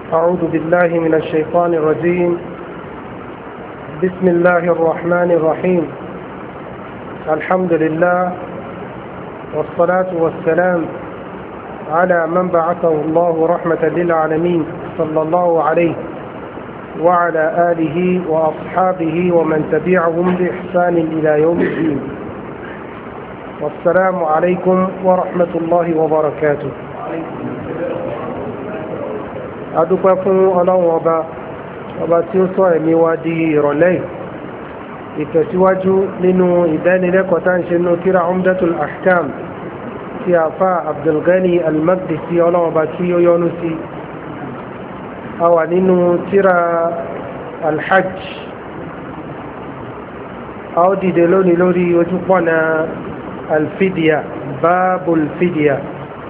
أعوذ بالله من الشيطان الرجيم. بسم الله الرحمن الرحيم. الحمد لله والصلاة والسلام على من بعثه الله رحمة للعالمين صلى الله عليه وعلى آله وأصحابه ومن تبعهم بإحسان إلى يوم الدين. والسلام عليكم ورحمة الله وبركاته. adúpẹ́ fún ọlọ́run ọba tí ó sọ ẹ̀mí wa di ìrọ̀lẹ́ ìtẹ̀síwájú nínú ìdánilẹ́kọ̀ọ́ tá ń ṣe nínú tírà Umdatul Ahkam tí àfá Abdulghani al-Maqdisi ọlọ́run ọba tí ó yọ́nú sí. a wà nínú tírà al-Hajj. a ó dìde lónìí lórí ojúpọ̀nà al-Fidya, Babul Fidya.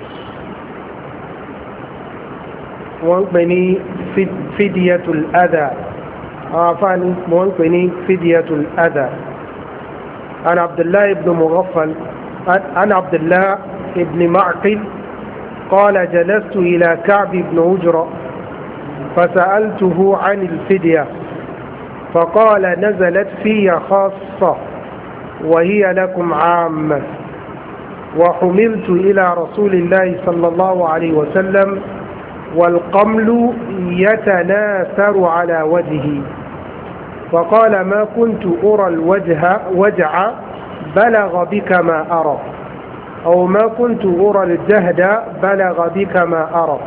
wọ́n pè ní fidyatul adha. àwọn afáàní wọ́n pè ní fidyatul adha. an Abdullah ibn Mughaffal an Abdullah ibn Ma'qil qala jalastu ila Ka'b ibn Ujra فسألته عن الفدية فقال نزلت في خاصة وهي لكم عامة وحملت إلى رسول الله صلى الله عليه وسلم والقمل يتناثر على وجهه فقال ما كنت أرى وجع بلغ بك ما أرى أو ما كنت أرى الجهد بلغ بك ما أرى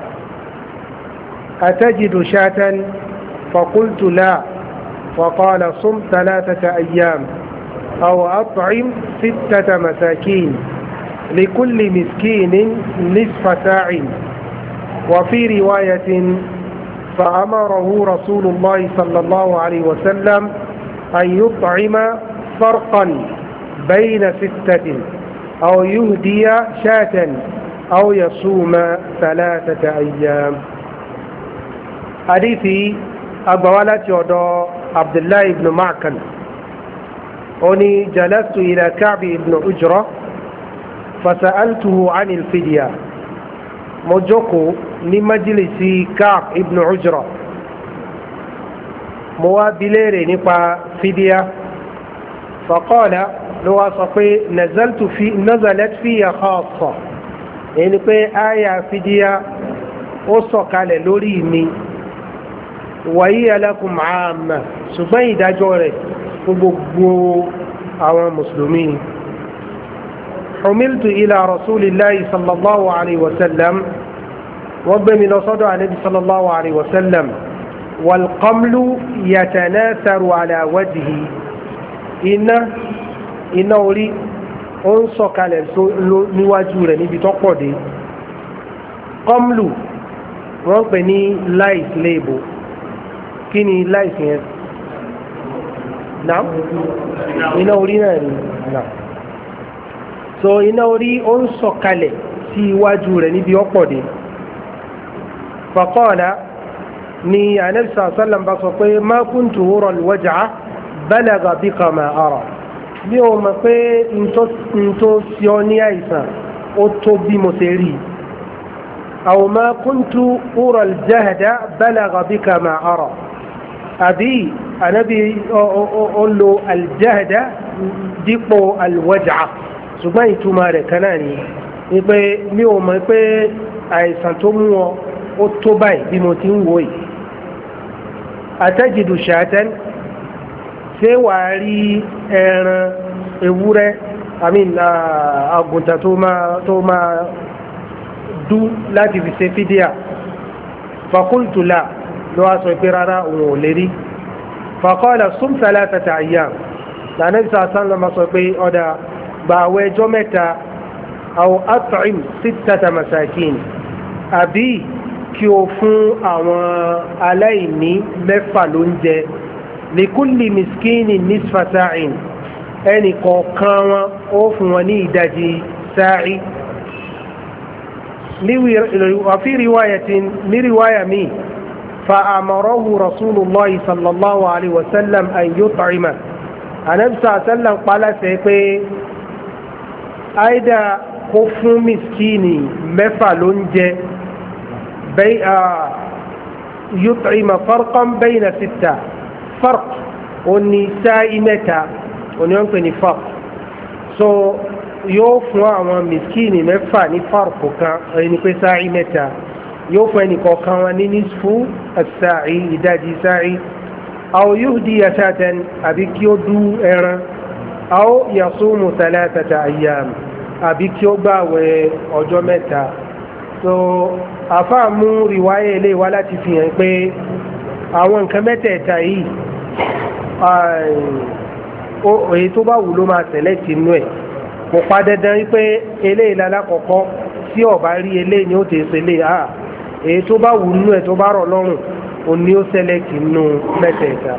أتجد شاة فقلت لا فقال صم 3 أيام أو أطعم 6 مساكين لكل مسكين نصف ساع. وفي رواية فأمره رسول الله صلى الله عليه وسلم أن يطعم فرقا بين 6 أو يهدي شاة أو يصوم 3 أيام. حديثي أبوالة يودو عبد الله بن معقل أني جلست إلى كعب بن أجرة فسألته عن الفدية. موجوكو ní májílìsí Ka'b ibn Ujra mo wá bi léèrè nípa fídíà faqala ló wá sọ pé nazalat fiya khassa ẹni pé àyà fídíà ó sọ̀kalẹ̀ lórí mi wa hiya lakum 'amma ṣùgbọ́n ìdájọ́ rẹ̀ fún gbogbo àwọn mùsùlùmí. humiltu ila rasulillahi sallallahu alayhi wa sallam wọ́n gbé mi lọ sọ́dọ̀ ànábì sallallahu alayhi wa sallam walqamlu yatanatharu ala wajhi iná orí ó ń sọ̀kalẹ̀ níwájú rẹ̀ níbi tó pọ̀ dé. qamlu wọ́n pè ní lice léèbò. kí ni lice yẹn? náà iná orí náà ni náà so iná orí ó ń sọ̀kalẹ̀ sí iwájú rẹ̀ níbi ó pọ̀ dé. فقال ني النبي صلى الله عليه وسلم بصفه ما كنت أرى الوجع بلغ بك ما أرى bí o mọ̀ pé n tó sí ọ ní àìsàn ó tó bí mo ṣe rí. أو ما كنت أرى الجهد بلغ بك ما أرى àbí ànábì ó lo الجهد dípò الوجع ṣùgbọ́n ìtumọ̀ rẹ̀ kan náà ni pé mi ò mọ̀ pé àìsàn tó mú ọ ó tó báyìí bí mo ti ń wò yìí. àtẹ́jìdù ṣàtẹ́n ṣé wàá rí ẹran ewúrẹ́ àgùntàn tó máa dú láti fi ṣe fídíà. fakultu la ló wá sọ pé rárá òun ò lè rí. faqala sum 3 ayyam lànà ìsàsán lọ́mọ sọ pé ọ̀dà gbààwẹ̀ ọjọ́ 3 aw at'im 6 masakin àbí kí o fún àwọn aláìní 6 lóúnjẹ likulli miskini nisfa sa'in ẹnì kọ̀ọ̀kan wọn ó fún wọn ní ìdajì sáàì. وفي رواية من رواية مي فأمره رسول الله صلى الله عليه وسلم أن يطعم. النبي صلى الله عليه وسلم قال سيكي أيضا كفر مسكيني 6 lóúnjẹ yut'ima farqan bayna sitta farq oni sa'i mẹ́ta oni wọ́n pè ní farq so yóò fún àwọn miskini mẹ́fà ní farq kan ẹni pé sa'i mẹ́ta yóò fún ẹnì kọ̀ọ̀kan wọn ní nisfu as-sa'i ìdajì sa'i aw yuhdiya shatan àbí kí ó dú ẹran aw yasumu thalathata ayyam àbí kí ó gbààwẹ̀ ọjọ́ mẹ́ta so àfáàmú riwáyé ilé wa láti fi hàn pé àwọn nǹkan mẹ́tẹ̀ẹ̀ta yìí èyí tó bá wù ló máa tẹ̀lé tinú ẹ̀ kò pa dandan wípé eléyìí lálákọ̀ọ́kọ́ tí ó bá rí eléyìí ni ó ti ṣe lé èyí tó bá wù nínú ẹ̀ tó bá rọ̀ lọ́rùn ó ní ó ṣẹlẹ̀ tinú mẹ́tẹ̀ẹ̀ta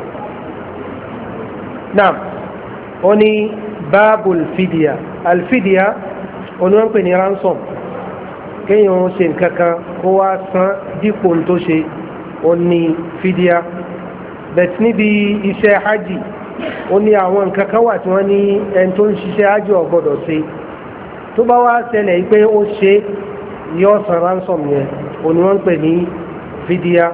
náà ó ní báàbù alfidia oní wọ́n pè ní ransom kéèyàn ṣe nǹkan kan kó wá san dípò tó ṣe ó ní fidia bẹ̀t níbi iṣẹ́ hajj ó ní àwọn nǹkan kan wà tí wọ́n ní ẹni tó ń ṣiṣẹ́ hajj ò gbọ́dọ̀ ṣe tó bá wá ṣẹlẹ̀ pé ó ṣe yóò san ransom yẹn oní wọ́n pè ní fidia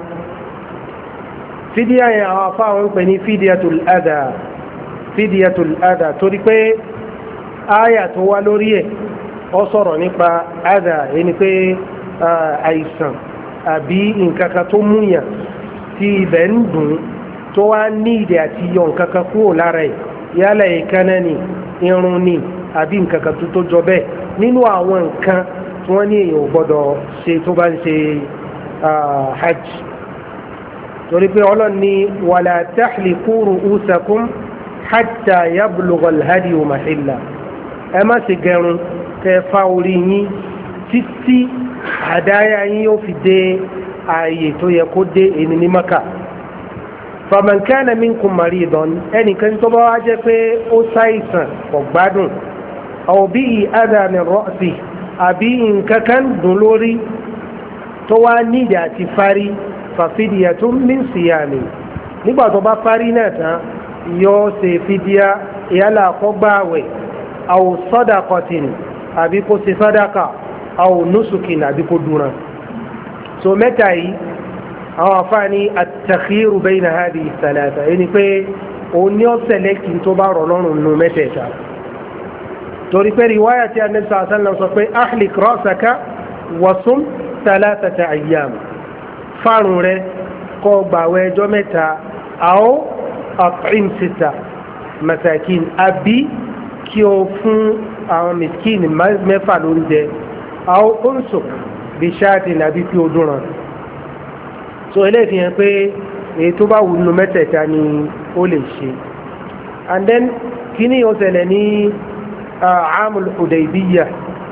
yẹn àwọn afáwọn ń pè ní fidiyatul adha torí pé áyà tó wá lórí ẹ̀ ó sọ̀rọ̀ nípa adha ẹni pé àìsàn àbí nǹkan kan tó múyàn tí ibẹ̀ ń dùn tó wá ní ìdí àti yọ nǹkan kan kúrò lára ẹ̀ yálà ìkànnà ni irun ni àbí nǹkan kan tó jọ bẹ́ẹ̀ nínú àwọn nǹkan tí wọ́n ní èèyàn ò gbọ́dọ̀ ṣe tó bá ń ṣe hajj torí pé ọlọ́run ní wàlá tahliqu ru'usakum hatta yablugha al-hadiyu mahilla ẹ má ṣe gẹrun kẹ fa orí yín títí àdáyà yín yóò fi dé ààyè tó yẹ kó dé ènì ní maka faman kana minkum maridan ẹnìkan tó bá wá jẹ́ pé ó ṣàìsàn kò gbádùn aw bihi adha min ra'si àbí nǹkan kan dùn lórí tó wá nídìí àti fárí fàfidiyatun min siyami nígbà tó bá fárí náà tán yóò ṣe fídíà yálà kó gbààwẹ̀ aw sadaqatin àbí kó ṣe sàdákà aw nusukin àbí kó dúnra so mẹ́ta yìí àwọn afáàní at-takhiru bayna hadhihi thalatha ẹni pé òun ní ọ̀sẹ̀ lẹ́kìn tó bá rọ̀ lọ́rùn nù mẹ́tẹ̀ẹ̀ta torí pé riwáyà tí Ànábì sallallahu alaihi wasallam sọ pé ahlik ra'saka wa sum thalathata ayyam fárun rẹ kó gbààwẹ̀ ọjọ́ mẹ́ta aw at'im sita masakin àbí kí o fún àwọn miskin mẹ́fà lóúnjẹ aw unsuk bí ṣáàtì nàbí kí o dúnran so eléyìí fi hàn pé èyí tó bá wù nínú mẹ́tẹ̀ẹ̀ta ni ó lè ṣe and then kí ni ó ṣẹlẹ̀ ní amul Hudaybiyah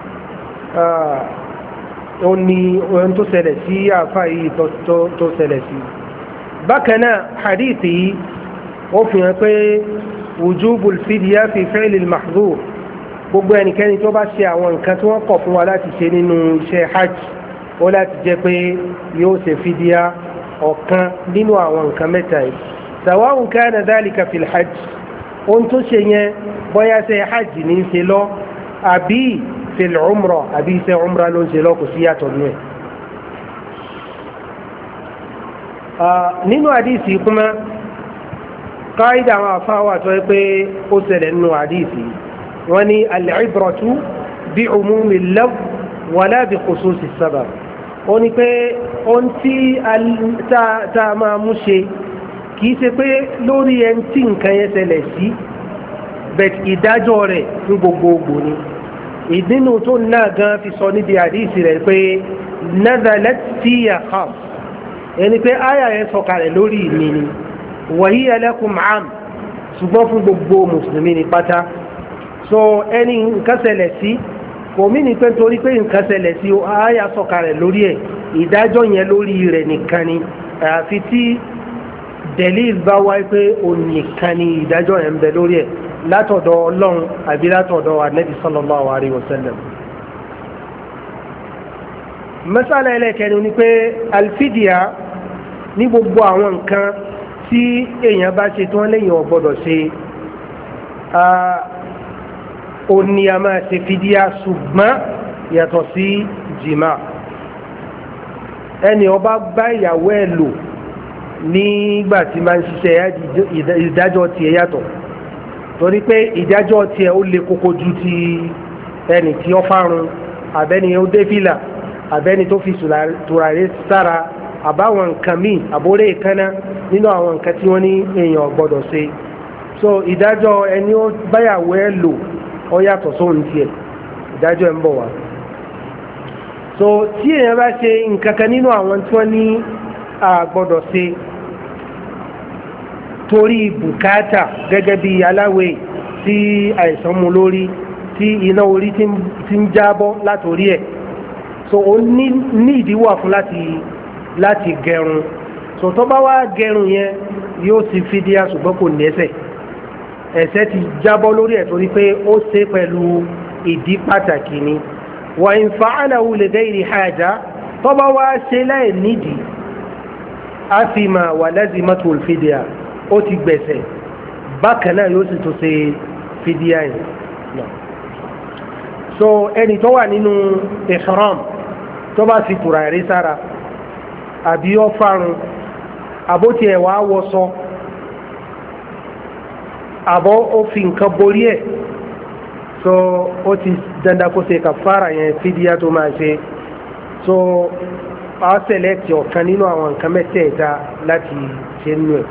ó ní ohun tó ṣẹlẹ̀ sí àfà yìí tó ṣẹlẹ̀ sí bákan náà hadithi yìí ó fi hàn pé wujubul fidya fi fi'lil mahdhur gbogbo ẹnikẹ́ni tó bá ṣe àwọn nǹkan tí wọ́n kọ̀ fún wa láti ṣe nínú iṣẹ́ hajj ó láti jẹ́ pé yóò ṣe fídíà ọ̀kan nínú àwọn nǹkan mẹ́ta yìí sawa'un kana dhalika fil hajj ohun tó ṣe yẹn bóyá ṣe hajj ní í ṣe lọ àbí fil umrah àbí ṣe umrah ló ń ṣe lọ kò sí yàtọ̀ nínú ẹ̀. nínú àdìsí kuma káyidà àwọn afáwà tó yẹ pé ó ṣẹlẹ̀ nínú àdìsí wọ́n ní al-ibratu bí umumi lafz wala bí khususi sabab ó ní pé ohun tí tá a máa mú ṣe kìí ṣe pé lórí ẹni tí nǹkan yẹn ṣẹlẹ̀ sí bẹ̀t ìdájọ́ rẹ̀ ní gbogbogbò ni ìdínú tó náà gan fi sọ níbi àdíìsì rẹ̀ pé nazalat fiya khas ẹni pé àyà yẹn sọ̀kalẹ̀ lórí ìní ni wa hiya lakum am ṣùgbọ́n fún gbogbo mùsùlùmí ní pátá so ẹni nǹkan ṣẹlẹ̀ sí kò mí ní pé torí pé nǹkan ṣẹlẹ̀ sí àyà sọ̀kalẹ̀ lórí ẹ̀ ìdájọ́ yẹn lórí rẹ̀ nìkan ni àfi tí delil bá wáyé pé òun nìkan ni ìdájọ́ yẹn ń bẹ lórí ẹ̀ látọ̀dọ̀ ọlọ́run àbí látọ̀dọ̀ ànábì sallallahu alaihi wasallam. mẹ́sàlá ẹlẹ́kẹ̀ẹ́ni ni pé alfidia ní gbogbo àwọn nǹkan tí èèyàn bá ṣe tí wọ́n léyìn ò gbọ́dọ̀ ṣe ó ní a máa ṣe fídíà ṣùgbọ́n yàtọ̀ sí jìmá ẹni ó bá bá ìyàwó ẹ̀ lò nígbà tí máa ń ṣiṣẹ́ hajj ìdájọ́ tiẹ̀ yàtọ̀ torí pé ìdájọ́ tiẹ̀ ó le koko ju ti ẹni tí ó fárun àbẹ́ni ó dé fìlà àbẹ́ni tó fi tùràrí sára àbáwọn nǹkan míì àbórè ìkànnà nínú àwọn nǹkan tí wọ́n ní èèyàn gbọ́dọ̀ ṣe so ìdájọ́ ẹni ó báyàwó ẹ lò ó yàtọ̀ sóhun tiẹ̀ ìdájọ́ ẹ ń bọ̀ wá so tí èèyàn bá ṣe nǹkan kan nínú àwọn tí wọ́n ní àgbọ́dọ̀ ṣe torí bùkátà gẹ́gẹ́ bí aláwẹ̀ tí àìsàn mú lórí tí iná orí ti ń jábọ́ látorí ẹ̀ so ó ní ìdíwọ́ fún láti gẹrun so tó bá wá gẹrun yẹn yóò ti fídíà ṣùgbọ́n kò nẹ́sẹ̀ ẹ̀ṣẹ̀ ti jábọ́ lórí ẹ̀ torí pé ó ṣe pẹ̀lú ìdí pàtàkì ni wa in fa'alahu li ghayri haja tó bá wá ṣe láì nídìí afima wa lazimatul fídíà ó ti gbẹ̀sẹ̀ bákan náà yóò sì tó ṣe fídíà yẹn so ẹni tó wà nínú ihram tó bá fi tùràrí sára àbí ó fárun àbótí ẹ̀wà wọ́sọ àbọ̀ ó fi nǹkan borí ẹ̀ so ó ti dandan kó ṣe kàfàrà yẹn fídíà tó máa ṣe so a select ọ̀kan nínú àwọn nǹkan mẹ́tẹ̀ẹ̀ta láti ṣe nínú ẹ̀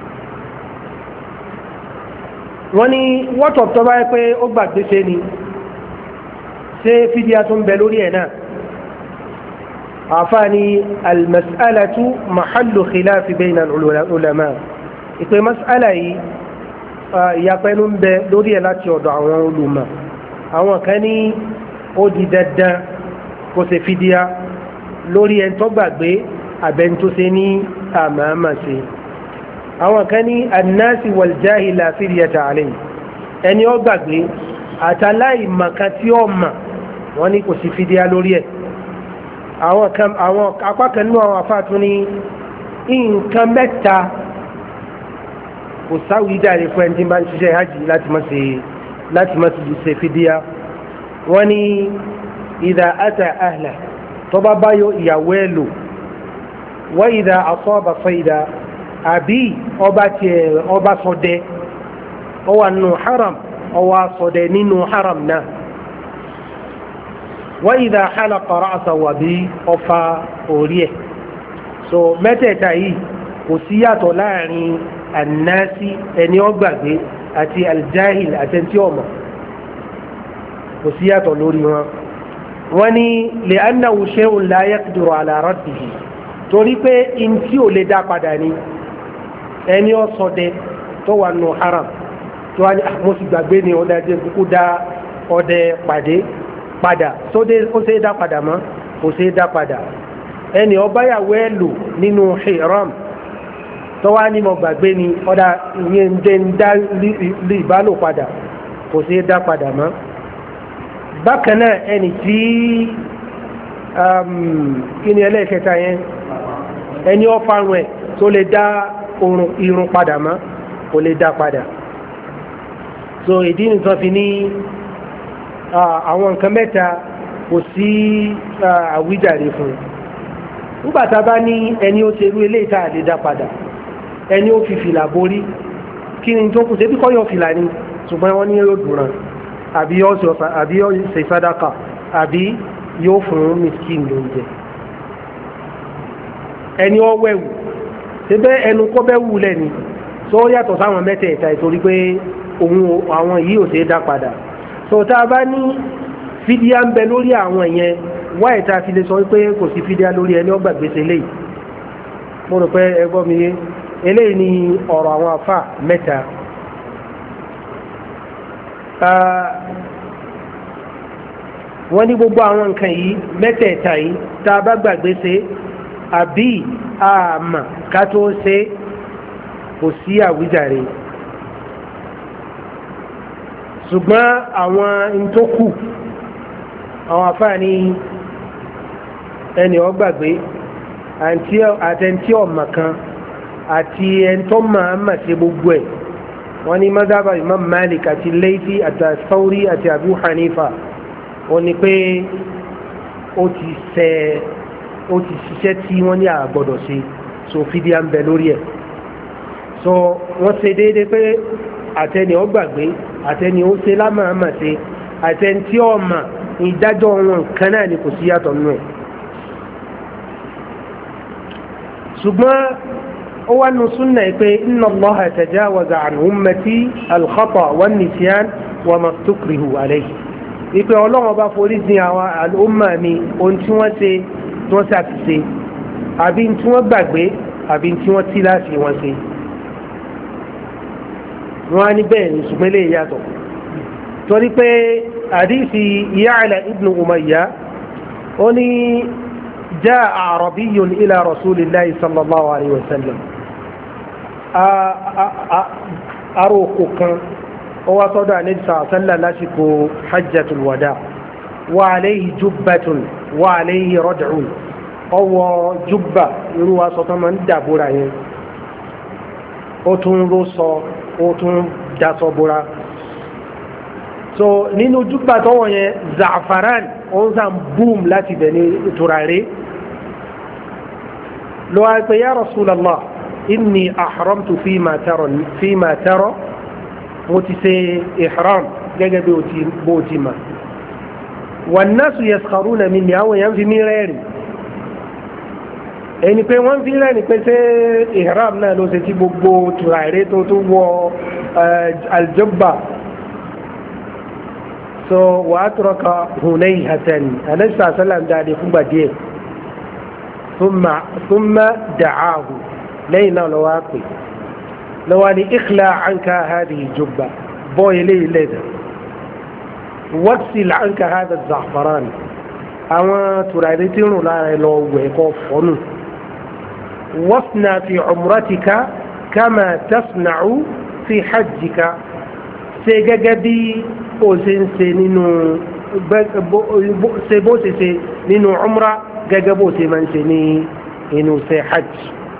wọ́n ní wọ́tọ̀ tó bá yẹ pé ó gbàgbé ṣe ni ṣé fídíà tó ń bẹ lórí ẹ̀ náà àfáàní almas'alatu mahallu khilafi bayna al-ulama ìpè mas'ala yìí ìyapẹnu ń bẹ lórí ẹ̀ láti ọ̀dọ̀ àwọn olùmọ̀ àwọn kan ní ó di dandan kó ṣe fídíà lórí ẹni tó gbàgbé àbẹ́ni tó ṣe ní àmàmà ṣe àwọn kan ní annasi wal jahila fidyata alayhi ẹni ó gbàgbé àtàláì màkà tí ó mà wọ́n ní kò sí fídíà lórí ẹ̀ àwọn apá kan nínú àwọn afáàtún ní nǹkan mẹ́ta kò sáwìídàrí fún ẹni tí bá ń ṣiṣẹ́ hajj láti má ṣe fídíà wọ́n ní idha ata ahla tó bá báyọ̀ ìyàwó ẹ̀ lò wa idha asaba sayda àbí ọba ṣọdẹ ó wà nínú haram ó wá ṣọdẹ nínú haram náà wa idha halaqa ra'sahu àbí ọfà orí ẹ̀ so mẹ́tẹ̀ẹ̀ta yìí kò sí yàtọ̀ láàrin annasi ẹni ó gbàgbé àti aljahil àtẹntí ọmọ kò sí yàtọ̀ lórí wọn wọ́n ní li'annahu shay'un la yaqdiru ala raddihi torí pé in tí ò lè dá padà ni ẹni ó ṣọdẹ tó wà nù haram tó wá ní mo sì gbàgbé ni ọdẹ jẹ kúkú dá ọdẹ padà ó ṣe é dá padà mọ́ kò ṣe é dá padà ẹni ó báyàwó ẹ̀ lò nínú ihram tó wá ní mo gbàgbé ni ọ̀dà ìyẹn jẹ́ ń dá ìbálò padà kò ṣe é dá padà mọ́ bákan náà ẹni tí kí ni ẹlẹ́ẹ̀kẹta yẹn ẹni ó fárun ẹ̀ tó lè dá irun padà mọ́ kò lè dá padà so ìdí nìkan fi ní àwọn nǹkan mẹ́ta kò sí àwíjàre fún nígbà tá a bá ní ẹni ó ṣerú eléyìí tá a lè dá padà ẹni ó fi fìlà borí kí ni tó kù sí bí kọ́ yọ fìlà ni ṣùgbọ́n wọ́n ní yóò dùnràn àbí yóò ṣe sàdákà àbí yóò fún miskin lóúnjẹ ẹni ó wẹ̀wù síbẹ̀ ẹnu kọ́ bẹ́ wù lẹ́ni tó yàtọ̀ sáwọn mẹ́tẹ̀ẹ̀ta ìtorí pé àwọn yìí ò ṣe é dá padà so tá a bá ní fídíà ń bẹ lórí àwọn yẹn wáyé tá a fi lè sọ pé kò sí fídíà lórí ẹni ó gbàgbé ṣe léyìí mo rò pé ẹgbọ́n mi yé eléyìí ni ọ̀rọ̀ àwọn afá mẹ́ta wọ́n ní gbogbo àwọn nǹkan yìí mẹ́tẹ̀ẹ̀ta yìí tá a bá gbàgbé ṣe àbí àmà ká tó ṣe kò sí àwíjàre ṣùgbọ́n àwọn ntókù àwọn afá ní ẹni ó gbàgbé àtẹntí ọ̀mà kan àti ẹntọ́ máa mà ṣe gbogbo ẹ̀ wọ́n ní madhaba Imam Malik àti Laythi àti Thawri àti Abu Hanifa wọ́n ní pé ó ti ṣiṣẹ́ tí wọ́n ní àgbọ́dọ̀ ṣe so fídíà ń bẹ lórí ẹ̀ so wọ́n ṣe déédé pé àtẹni ó gbàgbé àtẹni ó ṣe lámàmà ṣe àtẹni tí ó mà ìdájọ́ wọn kan náà ni kò sí yàtọ̀ nínú ẹ̀ ṣùgbọ́n ó wá nu súnà pé inna Allaha tajawaza an ummati al-khata wan-nisyan wa ma stukrihu alayhi ìpè ọlọ́run ọba forí jìn àwọn àlùmọ̀ mi ohun tí wọ́n ṣe tí wọ́n ṣàtìṣe àbí tí wọ́n gbàgbé àbí tí wọ́n tí láti wọ́n ṣe wọ́n á ní bẹ́ẹ̀ ní ṣùgbọ́n lè yàtọ̀ torí pé àdísì Ya'la ibn Umayya ó ní jaa a'rabiyyun ila rasulillahi sallallahu alayhi wa sallam aróko kan ó wá sọ́dọ̀ ànábì sallallahu lásìkò hajjatul wada wa alayhi jubbatun wa alayhi rad'un ọwọ́ jubba irú aṣọ tó máa ń dàbúra yẹn ó tún ró sọ ó tún dasọ búra so nínú jubba tọwọ́ yẹn za'faran ó ń sàn boom láti bẹ̀ ní turare lọ́wọ́ pé ya rasulallah inni ahramtu fima tara mo ti ṣe ihram gẹ́gẹ́ bí bó ti ma wan nasu yaskharuna minni àwọn èèyàn fi mí rẹ́rìn ẹni pé wọ́n fi rẹ́rìn pé ṣé ihram náà ló ṣe tí gbogbo tùràrí tó tó wọ aljubba so wa atraka hunayhatan anasa sallam dáadé fúngbà díẹ̀ thumma da'ahu lẹ́yìn náà lọ́wọ́ pè lọ́wọ́ ni ikhla anka hadhihi jubba bọ́ ilé ilé dẹ̀ waqsil anka hadha az-za'faran àwọn tùràrí tí ń rùn lára ẹ lọ wẹ̀ kọ́ fọ́nù wasna fi umratika kama tasna'u fi hajjika ṣe gẹ́gẹ́ bí ó ṣe ń ṣe nínú ṣe bó ṣe ṣe nínú umra gẹ́gẹ́ bó ṣe máa ń ṣe ní inú ṣe hajj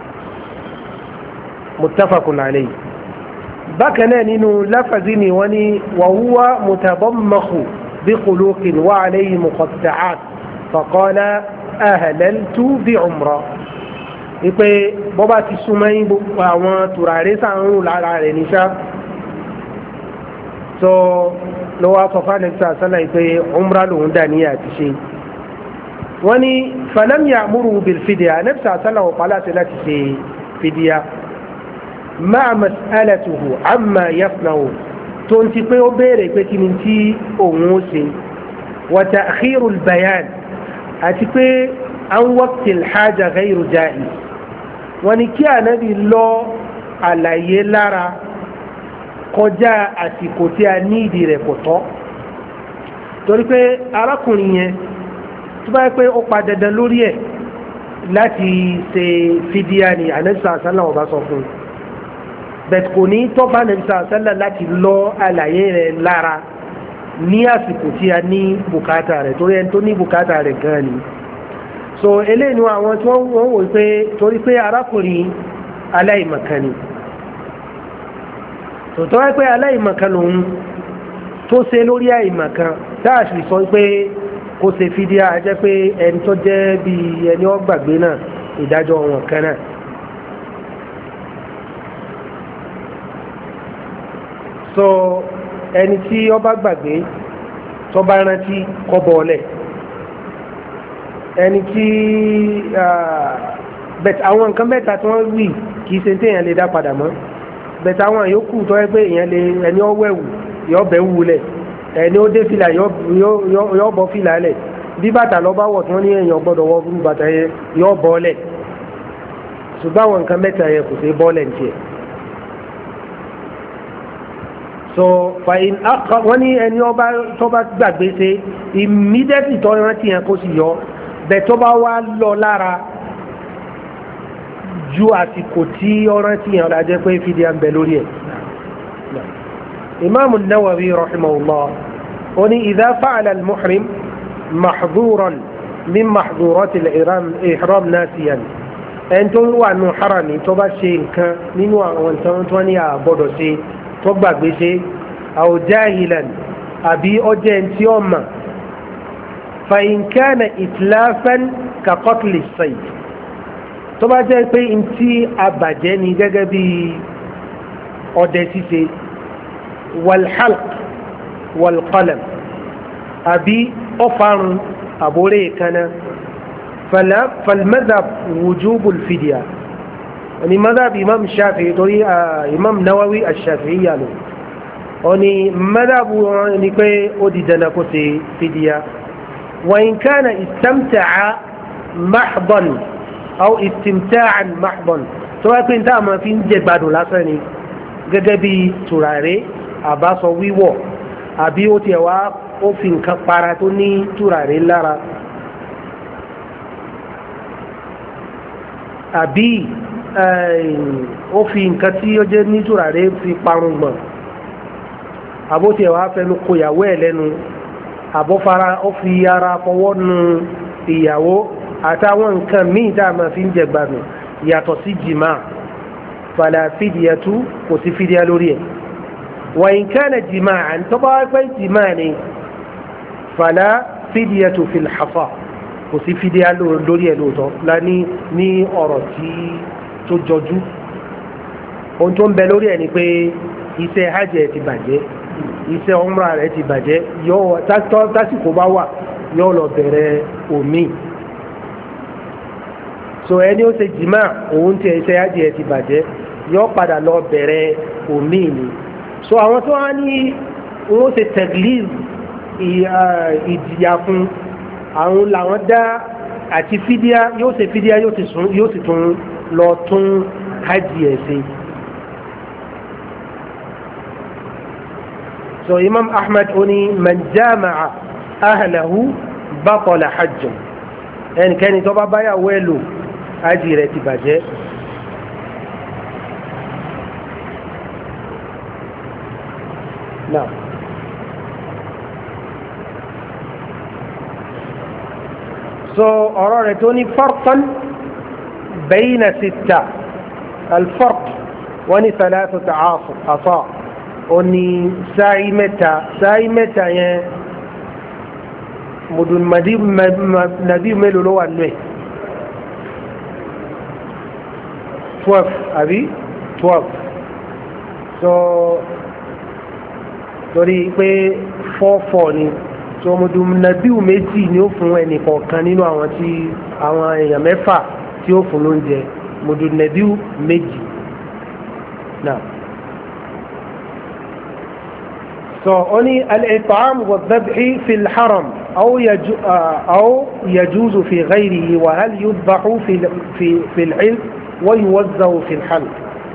muttafaqun alayhi bákan náà nínú láfàzí ni wọ́n ní wa huwa mutabammakhu bi khuluqin wa alayhi muqatta'at faqala ahlaltu bi umra ipe bọ́bá ti súnmọ́ yín àwọn tùràrí sáàrùn lára rẹ̀ níṣá so lọ́wọ́ afọ́fá nẹ́bísà sálà ipe umra lòun dà ní àti ṣe wọ́n ní falam ya'muru bil fidya nẹ́bísà sálà wọ̀ pálá láti ṣe fidya máa mas'alatuhu amma yafnahu tó ń ti pé ó béèrè pé kí ni tí òun ó ṣe wa ta'khirul bayan àti pé an waqtil haja ghayru ja'iz wọ́n ní kí ànábì lọ àlàyé lára kọjá àsìkò tí a ní ìdí rẹ̀ kò tọ́ torí pé arákùnrin yẹn tó bá yẹ pé ó pa dandan lórí ẹ̀ láti ṣe fídíà ní ànábì sàásánlá ọba sọ fún un bẹ̀t kò ní tọ́ba ànábì sàásánlá láti lọ àlàyé rẹ̀ lára ní àsìkò tí a ní bùkátà rẹ̀ torí ẹni tó ní bùkátà rẹ̀ gan ni so eléyìí ni àwọn tí wọ́n wò pé torí pé arákùnrin aláìmọ̀kan ni tòótọ́ wáyé pé aláìmọ̀kan lòun tó ṣe lórí àìmọ̀kan táàṣì sọ pé kó ṣe fídíà jẹ́ pé ẹni tó jẹ́ bí ẹni ó gbàgbé náà ìdájọ́ wọn kan náà so ẹni tí ó bá gbàgbé tó bá rántí kó bọ́ọ̀lẹ̀ ẹni tí bẹ̀t àwọn nǹkan mẹ́ta tí wọ́n wí kìí ṣe téèyàn lè dá padà mọ́ bẹ̀t àwọn yòókù tó yẹ pé èèyàn lè ẹni ó wẹ̀wù yọ bẹ̀ wulẹ̀ ẹni ó dé fìlà yọ bọ́ fìlà lẹ̀ bí bàtà lọ bá wọ̀ tí wọ́n ní èèyàn gbọ́dọ̀ wọ fún bàtà yẹn yọ bọ́ lẹ̀ ṣùgbọ́n àwọn nǹkan mẹ́ta yẹn kò sí bọ́ọ̀lẹ̀ ní tiẹ̀ so fàyín wọ́n ní ẹni tó bá gbàgbé ṣe immediately tó rántí yẹn kó sì yọ bẹ̀ tó bá wá lọ lára ju àsìkò tí ọ̀rán tí yàn lájẹ́ pé fídíà ń bẹ lórí ẹ̀ Imam Nawawi rahimahullah ó ní idha fa'ala al-muhrim mahdhuran min mahdhurati al-ihram nasiyan ẹni tó wà nù harami tó bá ṣe nǹkan nínú àwọn tó ní àgbọ́dọ̀ ṣe tó gbàgbé ṣe aw jahilan àbí ọjẹ́ tí ó mà fa in kana itlafan ka qatli as-sayd tó bá jẹ́ pé n tí abàjẹ́ ni gẹ́gẹ́ bí ọdẹ ṣíṣe walhalq walqalam àbí ọ̀farun àbórè kaná falmadhab wujubul fidya ni madhab imam shafi'i torí imam nawawi ash-shafi'i yàlò oni madhab ni pé ó di dandan kó ṣe fidya wa in kana istamta'a mahdan aw istimta'an mahdan tó wá pé n táà máa fi ń jẹ gbádùn lásán ni gẹ́gẹ́ bí tùràrí àbásọ wíwọ̀ àbí ó tiẹ̀ wá ó fi nǹkan para tó ní tùràrí lára àbí ó fi nǹkan tí ó jẹ́ ní tùràrí fi parun gbọ̀n àbó tiẹ̀ wá fẹnu kò ìyàwó ẹ̀ lẹ́nu àbọ́fara ó fi ara fọwọ́ nu ìyàwó àtàwọn nǹkan míì tá a máa fi ń jẹ gbádùn yàtọ̀ sí jìmá fàlà fìdíyàtú kò sí fìdíyà lórí ẹ̀ wà in kana jìmáàn tó bá pẹ́ jìmáà ni fàlà fìdíyàtú fil hafa kò sí fìdíyà lórí ẹ̀ lóòótọ́ lání ní ọ̀rọ̀ tí tó jọjú ohun tó ń bẹ lórí ẹ̀ ni pé iṣẹ́ hajj ẹ̀ ti bàjẹ́ iṣẹ́ umrah rẹ̀ ti bàjẹ́ yóò tásìkò bá wà yóò lọ bẹ̀rẹ̀ omi so ẹni ó ṣe jìmá òun tí iṣẹ́ hajj ẹ̀ ti bàjẹ́ yóò padà lọ bẹ̀rẹ̀ omi ni so àwọn tó wá ní wọ́n ṣe tagliz ìjìyà fún àwọn làwọn dá àti fídíà yóò ṣe fídíà yóò sì tún lọ tún hajj ẹ̀ ṣe. so imam ahmed oni man jama'a ahlahu batala hajjun ẹnikẹ́ni tó bá báyàwó ẹ̀ lò hajj rẹ̀ ti bàjẹ́. نعم ọ̀rọ̀ rẹ̀ tó ní farqan bayna sitta alfarq wọ́n ní thalathata asa ó ní sáì mẹ́ta yẹn mudun nàbí mélòó ló wà nù ẹ̀ 12 àbí 12 so torí pé 4-4 ni tó mọ̀dù nàbíù méjì ni ó fún ẹnì kọ̀ọ̀kan nínú àwọn tí àwọn èèyàn mẹ́fà tí ó fún lóúnjẹ mọ̀dù nàbíù méjì náà. so ó ní al-it'am wa dhabhi fi al-haram aw yajuzu fi ghayrihi wa hal yudbahu fi al-'ilm wa yuwazzahu fi al-halq.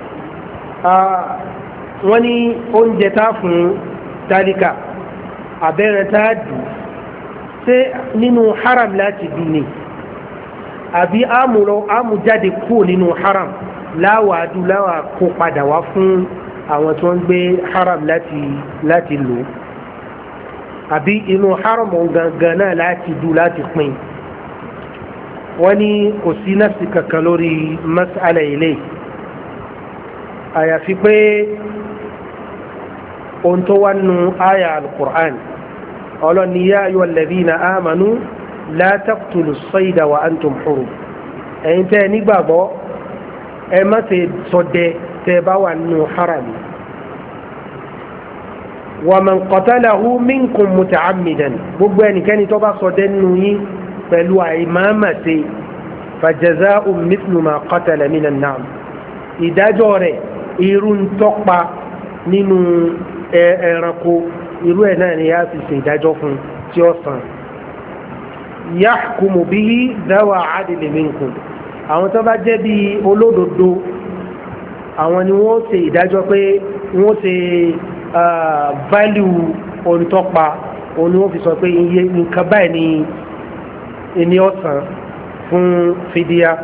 wọ́n ní oúnjẹ tá fún tálíkà abẹ́rẹ́ tá a dùn ṣé nínú haram láti dùn ni àbí àmújáde kúrò nínú haram láwàádú láwà kó padà wá fún àwọn tí wọ́n gbé haram láti lò àbí inú haram gangan náà láti dùn láti pín wọ́n ní kò sí nafsi kankan lórí mas'ala ilé àyàfi pé ohun tó wà nù àyà al-Qur'an ọlọ́ni yá ayyuha alladhina amanu la taqtulu as-sayda wa antum hurum ẹ̀yin tẹ́ nígbàgbọ́ ẹ má ṣe ṣọdẹ tẹ́ bá wà nù haram wa man qatalahu minkum muta'ammidan gbogbo ẹnikẹ́ni tó bá ṣọdẹ nù yín pẹ̀lú àìmáàmàṣe fajaza'un mithlu ma qatala minan na'am ìdájọ́ rẹ̀ irú ń tọ́pa nínú ẹranko irú ẹ̀ náà ni yá sì ṣe ìdájọ́ fún tí ó san yahkumu bihi dhawa adli minkum àwọn tó bá jẹ́ bí olódodo àwọn ni wọ́n ṣe ìdájọ́ pé wọ́n ṣe value òǹtọ́pa òun ni wọ́n fi sọ pé iye nǹkan báyìí ni ẹni ọ̀sán fún fìdíà.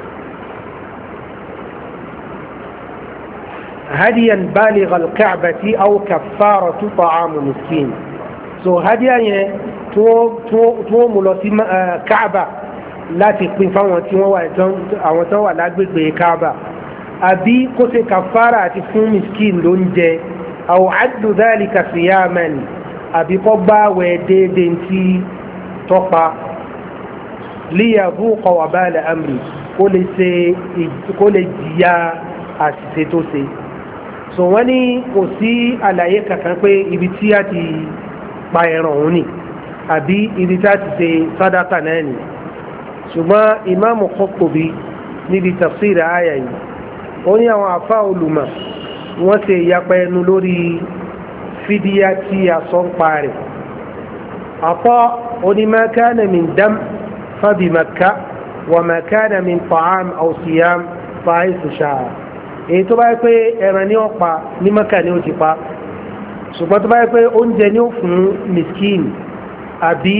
هديا بالغ الكعبة أو كفارة طعام مسكين so hadiya yẹn tó mú lọ sí Kaaba láti pín fáwọn tí wọ́n wà àwọn tó wà lágbègbè Kaaba àbí kó ṣe kàfàrà àti fún miskin ló ń jẹ aw addu dhalika siyaman àbí kó gbààwẹ̀ déédéé tí tọ́pa liyazuqa wabala amri kó lè jìyà àṣìṣe tó ṣe so wọ́n ní kò sí àlàyé kankan pé ibi tí a ti pa ẹran òun ni àbí ibi tí a ti ṣe sàdákà náà ni ṣùgbọ́n ìmáàmù Qurtubi níbi tafsir àyà yìí ó ní àwọn àfá olùmọ̀ wọ́n ṣe ìyapa ẹnu lórí fídíà tí a sọ ń pa rẹ̀ àpọ̀ ó ní ma kana min dam fa bi Makkah wa ma kana min ta'am aw siyam fa haythu sha'a èyí tó bá yẹ pé ẹran ní ọ̀pá ní Mẹ́kà ni ó ti pa ṣùgbọ́n tó bá yẹ pé oúnjẹ ní ó fún miskin àbí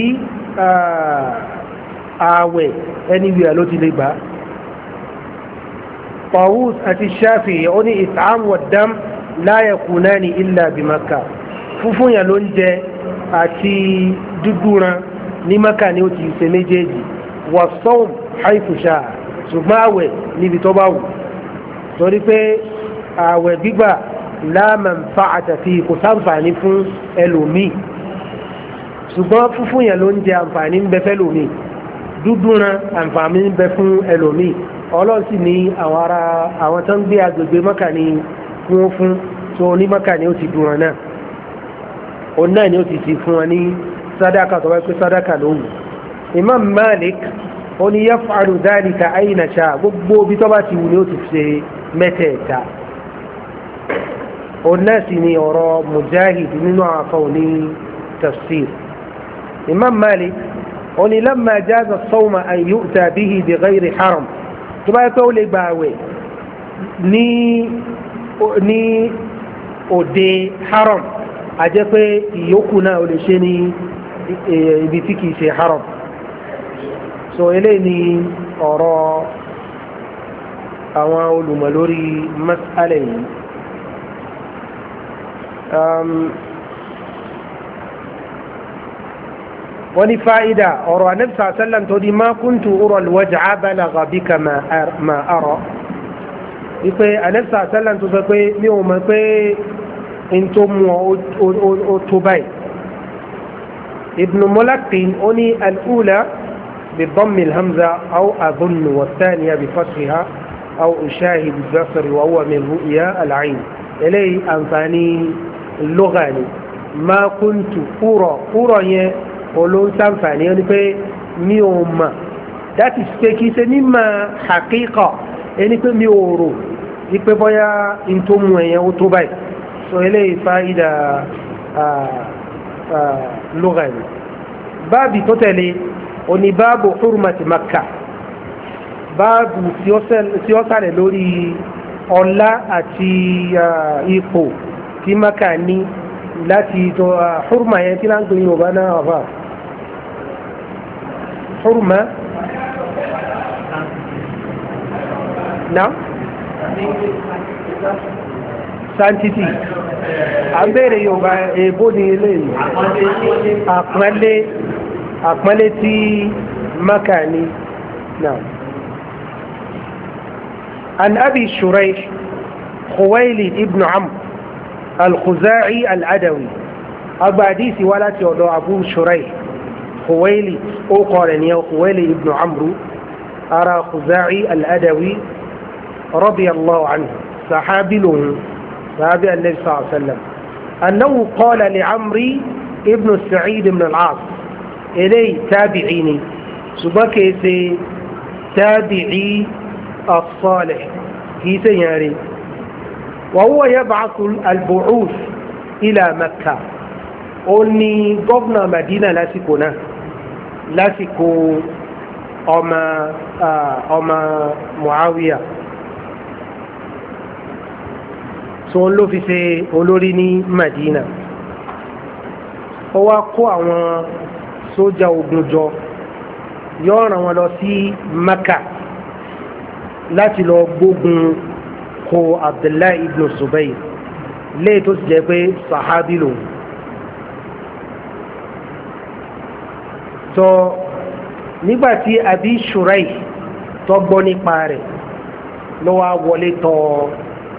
ààwẹ̀ anywhere ló ti lè gbà Tawus àti Shafi'i ó ní it'am wa dam la yakunani illa bi Mẹ́kà fúnfún yà ló ń jẹ àti dúdúran ní Mẹ́kà ni ó ti ṣe méjèèjì wa sawm haythu sha'a ṣùgbọ́n ààwẹ̀ níbi tó bá wù torí pé ààwẹ̀ gbígbà la manfa'ata fi kò sáǹfààní fún ẹlòmíì ṣùgbọ́n fúnfún yẹn ló ń jẹ àǹfààní ń bẹ fẹ́lòmíì dúdúran àǹfààní ń bẹ fún ẹlòmíì ọlọ́run sì ní àwọn tó ń gbé agbègbè Mọ́kà ní wọ́n fún tó ní Mọ́kà ní ó ti dúran náà òun náà ni ó ti sì fún wọn ní sádàkà tó wáyé pé sádàkà ló wù Imam Malik ó ní yaf'alu dhalika ayna sha'a gbogbo bí tó bá ti wù ní ó ti ṣe mẹ́tẹ̀ẹ̀ta òun náà sì ni ọ̀rọ̀ Mujahid nínú àfọ̀ ní tafsir Imam Malik ó ní lamma jaza as-sawma an yu'ta bihi bi ghayri haram tó bá yẹ pé ó lè gba àwẹ̀ ní òde haram a jẹ́ pé ìyókù náà ó lè ṣe ní ibi tí kìí ṣe haram so eléyìí ni ọ̀rọ̀ àwọn olùmọ̀ lórí mas'ala yìí wọ́n ní fa'ida ọ̀rọ̀ Ànábì sallallahu alaihi wasallam tó di ma kuntu ura al-waj'a balagha bika ma ara wípé Ànábì sallallahu alaihi wasallam tó sọ pé mi ò mọ̀ pé in tó mú ó tó báyìí Ibn Mulaqqin ó ní al-ula بضم الهمزة أو أظن والثانية بفتحها أو أشاهد البصر وهو من رؤيا العين إليه أنفاني اللغة ما كنت أرى olóhùn sáǹfààní ẹni pé mi ò mọ̀ that is pé kìí ṣe mímọ̀ haqiqa ẹni pé mi ò rò wípé bóyá n tó mú ẹ̀yẹn ó tó báyìí so eléyìí fáìdà lugha ni báàbì tó tẹ̀lé oní báàbù hurmati Makkah báàbù tí ó sàlẹ̀ lórí ọlá àti ipò tí Makkah ní láti tó hurma yẹn tí láǹkì Yorùbá náà wà fà hurma náà sanctity à ń bèèrè Yorùbá èbó ní ilé àpọ́nlé tí Makkah ní náà an Abi Shuraih Khuwaylid ibn Amr al-Khuzai al-Adawi agbadisi wá láti ọ̀dọ̀ Abu Shuraih Khuwaylid ó kọ̀rẹ̀ ní Khuwaylid ibn Amru ara Khuzai al-Adawi radiyallahu anhu sahabi lòun sahabi Annabi sallallahu alaihi wasallam annahu qala li Amri ibn Sa'id ibn al-As eléyìí tabi'ini ṣùgbọ́n kìí ṣe tabi'i as-salih kìí ṣe yẹn وهو يبعث البعوث إلى مكة أني قبنا مدينة لاسكو أما معاوية سؤال له في سي أولوريني مدينة هو قوة سوجا وبنجو يونا ولو سي مكة láti lọ gbógun ko Abdullahi ibn Zubayr lè tó sì jẹ́ pé sahabi lò tó nígbàtí Abi Shuraih tó gbọ́ nípa rẹ̀ ló wá wọlé tọ̀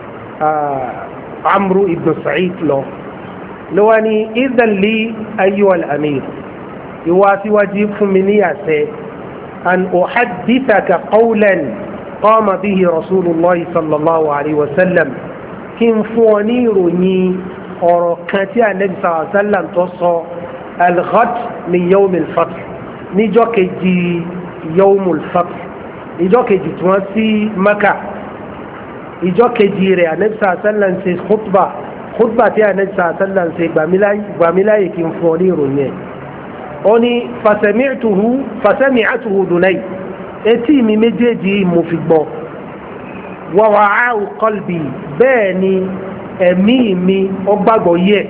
Amru ibn Sa'id ló wá ní idhan li ayyuhal amir ìwà síwájú fún mi ní àṣẹ an uhaddithaka qawlan qama bihi rasulullah sallallahu alayhi wa sallam kí n fún ọ ní ìròyìn ọ̀rọ̀ kan tí anabi sallallahu alayhi wa sallam tó sọ al-ghad min yawm al-fath níjọ́ kejì yawm al-fath ìjọ́ kejì tí wọ́n sí Maka ìjọ́ kejì rẹ̀ anabi sallallahu alayhi wa sallam ṣe khutba tí anabi sallallahu alayhi wa sallam ṣe gbàmíláyè kí n fún ọ ní ìròyìn ẹ̀ ó ní fasami'atuhu dunay etí mi méjèèjì mo fi gbọ́ wa wa'ahu qalbi bẹ́ẹ̀ ni ẹ̀mí mi ó gbàgbọ́ yẹ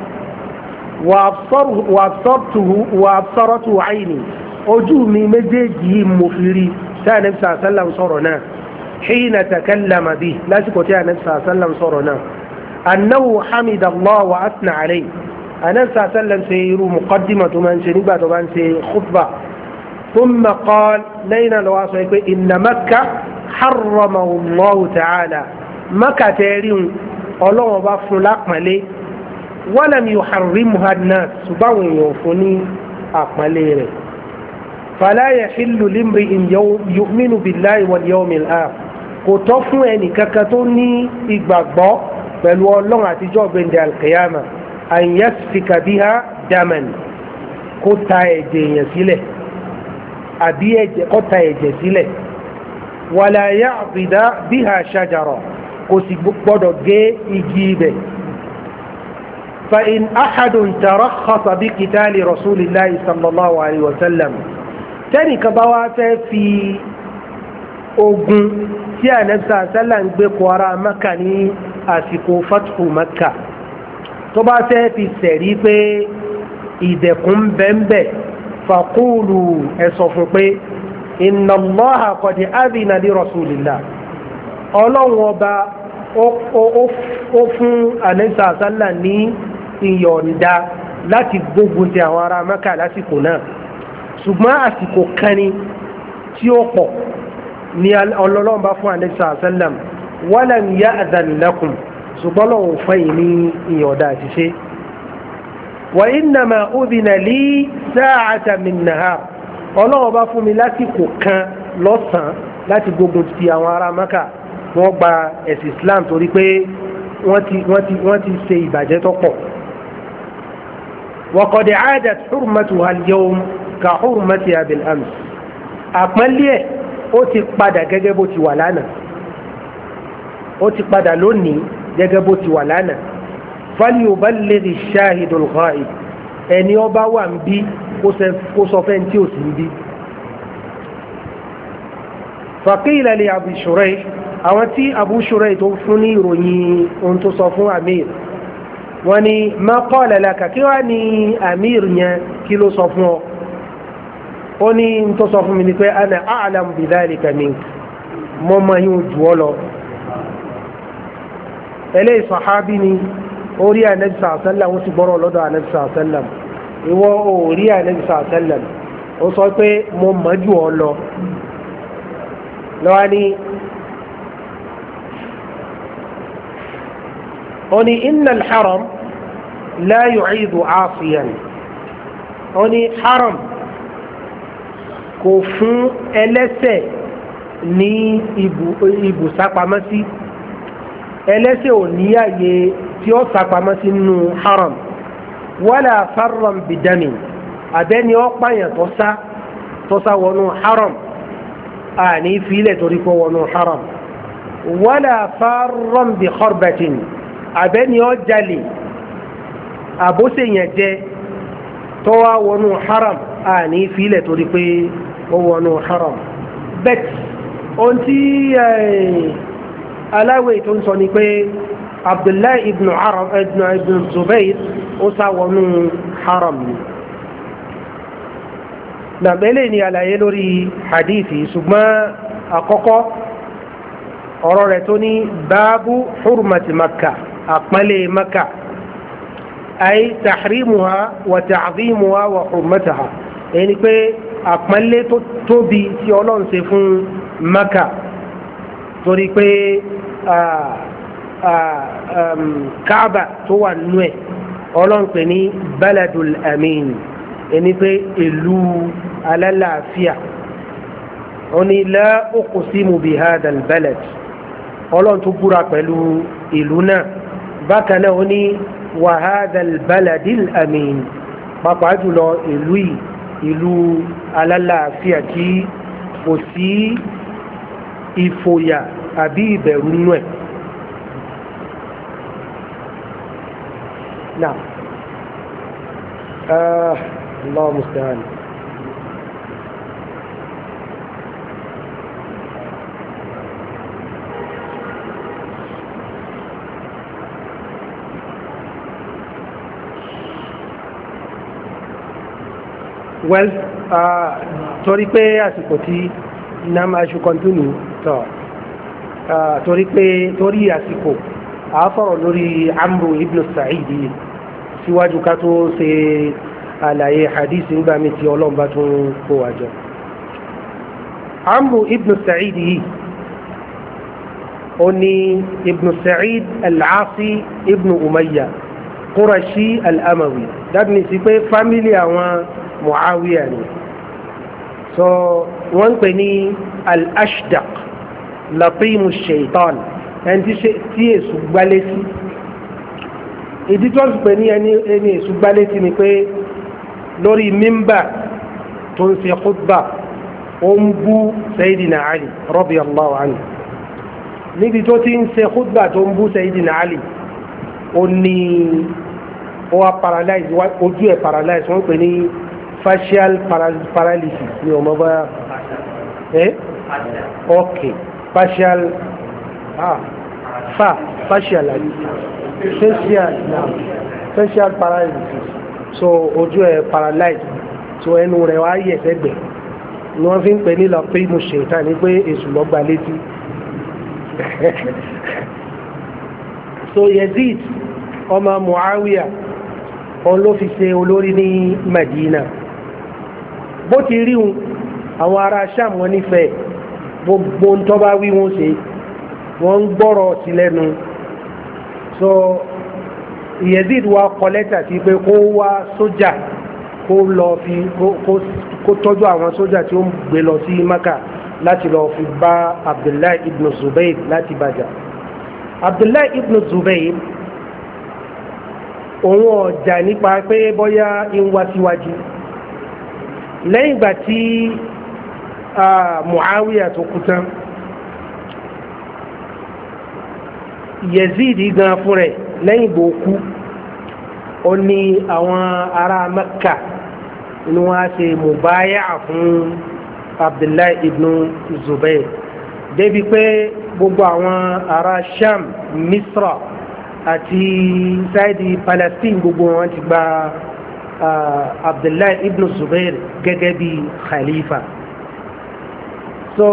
wa absaratuhu ayni ojú mi méjèèjì mo fi rí tí Ànábì sallallahu alaihi wasallam sọ̀rọ̀ náà hina takallama bihi lásìkò tí Ànábì sallallahu alaihi wasallam sọ̀rọ̀ náà annahu hamida Allah wa asna alayhi Ànábì sallallahu alaihi wasallam ṣe irú muqaddima tó máa ń ṣe nígbà tó bá ń ṣe khutba ثم قال لين الواسع إن مكة حرمه الله تعالى مكة تيرين الله بفلق ملي ولم يحرمها الناس سبحانه يوفني أقملي فلا يحل لامرئ يؤمن بالله واليوم الآخر كتوفو يعني ككتوني إقباقبا بل والله أتجو بند القيامة أن يسفك بها دما كتا يجي يسيله àbí ẹ̀jẹ̀ kọ́ta ẹ̀jẹ̀ sílẹ̀ wàlá ya'bida biha shajara kò sì gbọ́dọ̀ gé igi ibẹ̀ fa in ahadun tarakhasa bi qitali rasulillahi sallallahu alayhi wa sallam tẹ́nì kan bá wá fẹ́ fi ogun tí Ànábì sallam gbé kó ara Maka ní àsìkò fathu Maka tó bá fẹ́ fi sẹ̀rí pé ìdẹ̀kùn bẹ́ẹ̀ fàkúlù ẹ̀sọ̀ fún pé inna Allaha qad adhina li rasulillah ọlọ́run ọba ó fún ànẹ́sà sálà ní ìyọ̀ǹda láti gbógun ti àwọn ará Mẹ́kà lásìkò náà ṣùgbọ́n àsìkò kan ni tí ó pọ̀ ní ọlọ́run bá fún ànẹ́sà sálà walam ya'dhan lakum ṣùgbọ́n lọ́wọ́ fẹ́ yìí ní ìyọ̀ǹda àti ṣe wa innama udhina li sa'atan min nahar ọlọ́wọ́ bá fún mi lásìkò kan lọ́sàn-án láti gbógun ti àwọn ará Maka wọ́n gba ẹ̀sìn Islam torí pé wọ́n ti ṣe ìbàjẹ́ tó pọ̀ wa qad 'adat hurmatuha al-yawm ka hurmatiha bil-ams àpọ́nlé ẹ̀ ó ti padà gẹ́gẹ́ bó ti wà lánàá ó ti padà lónìí gẹ́gẹ́ bó ti wà lánàá فليبلغ الشاهد الغائب ẹni ọba wà ń bí kó sọ fẹ́ tí ò sí ń bí فقيل لأبي شريح àwọn tí Abu Shuraih tó fún ní ìròyìn ohun tó sọ fún Amir wọ́n ní ma qala laka kí wá ní Amir yẹn kí ló sọ fún ọ ó ní tó sọ fún mi ní pé ana a'lam bi dhalika mink mọ́ mọ́ yíò jù ọ lọ eléyìí sàhábí ni orí Ànábì sàásẹ́lẹ̀m ó sì gbọ́rọ̀ lọ́dọ̀ Ànábì sàásẹ́lẹ̀m ìwọ orí Ànábì sàásẹ́lẹ̀m ó sọ pé mo mọ̀ jù ọ lọ lọ́wọ́ ni ó ní innal haram la yu'idu 'asiyan ó ní haram kò fún ẹlẹ́ṣẹ̀ ní ibùsápamọ́sí ẹlẹ́ṣẹ̀ ò ní àyè tí ó sàpamọ́ sí nínú haram wala farran bidami àbẹ́ni ó pààyàn tó sá wọnú haram a ní fílẹ̀ torí kó wọnú haram wala farran bi kharbatin àbẹ́ni ó jalè àbóṣèyàn jẹ tó wá wọnú haram a ní fílẹ̀ torí pé ó wọnú haram bẹ́ẹ̀ ohun tí aláwẹ̀ tó ń sọ ni pé Abdullahi ibn Zubayr ó sá wọnú haram ni nàbẹ́lẹ̀ ni àlàyé lórí hadithi ṣùgbọ́n àkọ́kọ́ ọ̀rọ̀ rẹ̀ tó ní báábù hurmati Makka àpẹẹlẹ̀ Makka ay tahrimuha wa ta'zimuha wa hurmataha ẹni pé àpẹẹlẹ̀ tó tóbi tí Ọlọ́run ṣe fún Makka torí pé Kaaba tó wà nú ẹ̀ Ọlọ́run pè ní baladul amin ẹni pé ìlú alálàáfíà ó ní la uqsimu bi hadha al-balad ọlọ́run tó búra pẹ̀lú ìlú náà bákan náà ó ní wa hadha al-balad al-amin pàápàá jùlọ ìlú yìí ìlú alálàáfíà tí kò sí ìfòyà àbí ìbẹ̀rù nínú ẹ̀. náà Allahu musta'an. well torí pé àsìkò tí nam aṣù kọ́ntínú tọ̀ torí àsìkò àáfọ̀rọ̀ lórí Amru ibn Sa'id síwájú ká tó ṣe àlàyé hadith nígbà mi tí ọlọ́run bá tún kó wájọ. Amru ibn Sa'id yìí ó ní ibn Sa'id al-Asi ibn Umayya Qurashi al-Amawi dábìí sí pé fámílì àwọn Muawiya ni so wọ́n ń pè ní al-Ashdaq latimu shaitan ẹni tí èṣù gbálé sí ìdí tó ń pè ní ẹni èṣù gbálé sí ni pé lórí mímbà tó ń ṣe khutba ó ń bú Sayyidina Ali radiyallahu anhu níbi tó ti ń ṣe khutba tó ń bú Sayyidina Ali ó ní ó wá paralyze ojú ẹ̀ paralyze wọ́n pè ní facial paralysis ni ọmọ bá ok facial facial facial paralysis so ojú ẹ̀ paralyze so ẹnu rẹ̀ wá yẹ̀ sẹ́gbẹ̀ ni wọ́n fi ń pè ní lọ pé mo ṣètà ní pé èṣù lọ́gbà létí so Yazid ọmọ Muawiya òun ló fi ṣe olórí ní Madina bó ti rí un àwọn ará Sham wọn nífẹ̀ẹ́ gbogbo ń tọ́ bá wí wọn ṣe wọ́n ń gbọ́rọ̀ sí lẹ́nu so Yazid wa kọ lẹ́tà sí pé kó wá sójà kó lọ fi kó tọ́jú àwọn sójà tí ó ń gbé lọ sí Maka láti lọ fi bá Abdullahi ibn Zubayr láti bàjá Abdullahi ibn Zubayr òun ọ̀jà nípa pé bọ́yá ń wá síwájú lẹ́yìn ìgbà tí Muawiya tó kú tán Yazid gan fún rẹ̀ lẹ́yìn ìgbà òkú ó ní àwọn ará Mẹ́kà ni wọ́n á ṣe mùbáyà fún Abdullahi ibn Zubayr débi pé gbogbo àwọn ará Sham Misra àti sáìdì Palestine gbogbo wọn ti gba Abdullahi ibn Zubair gẹ́gẹ́ bí khalifa so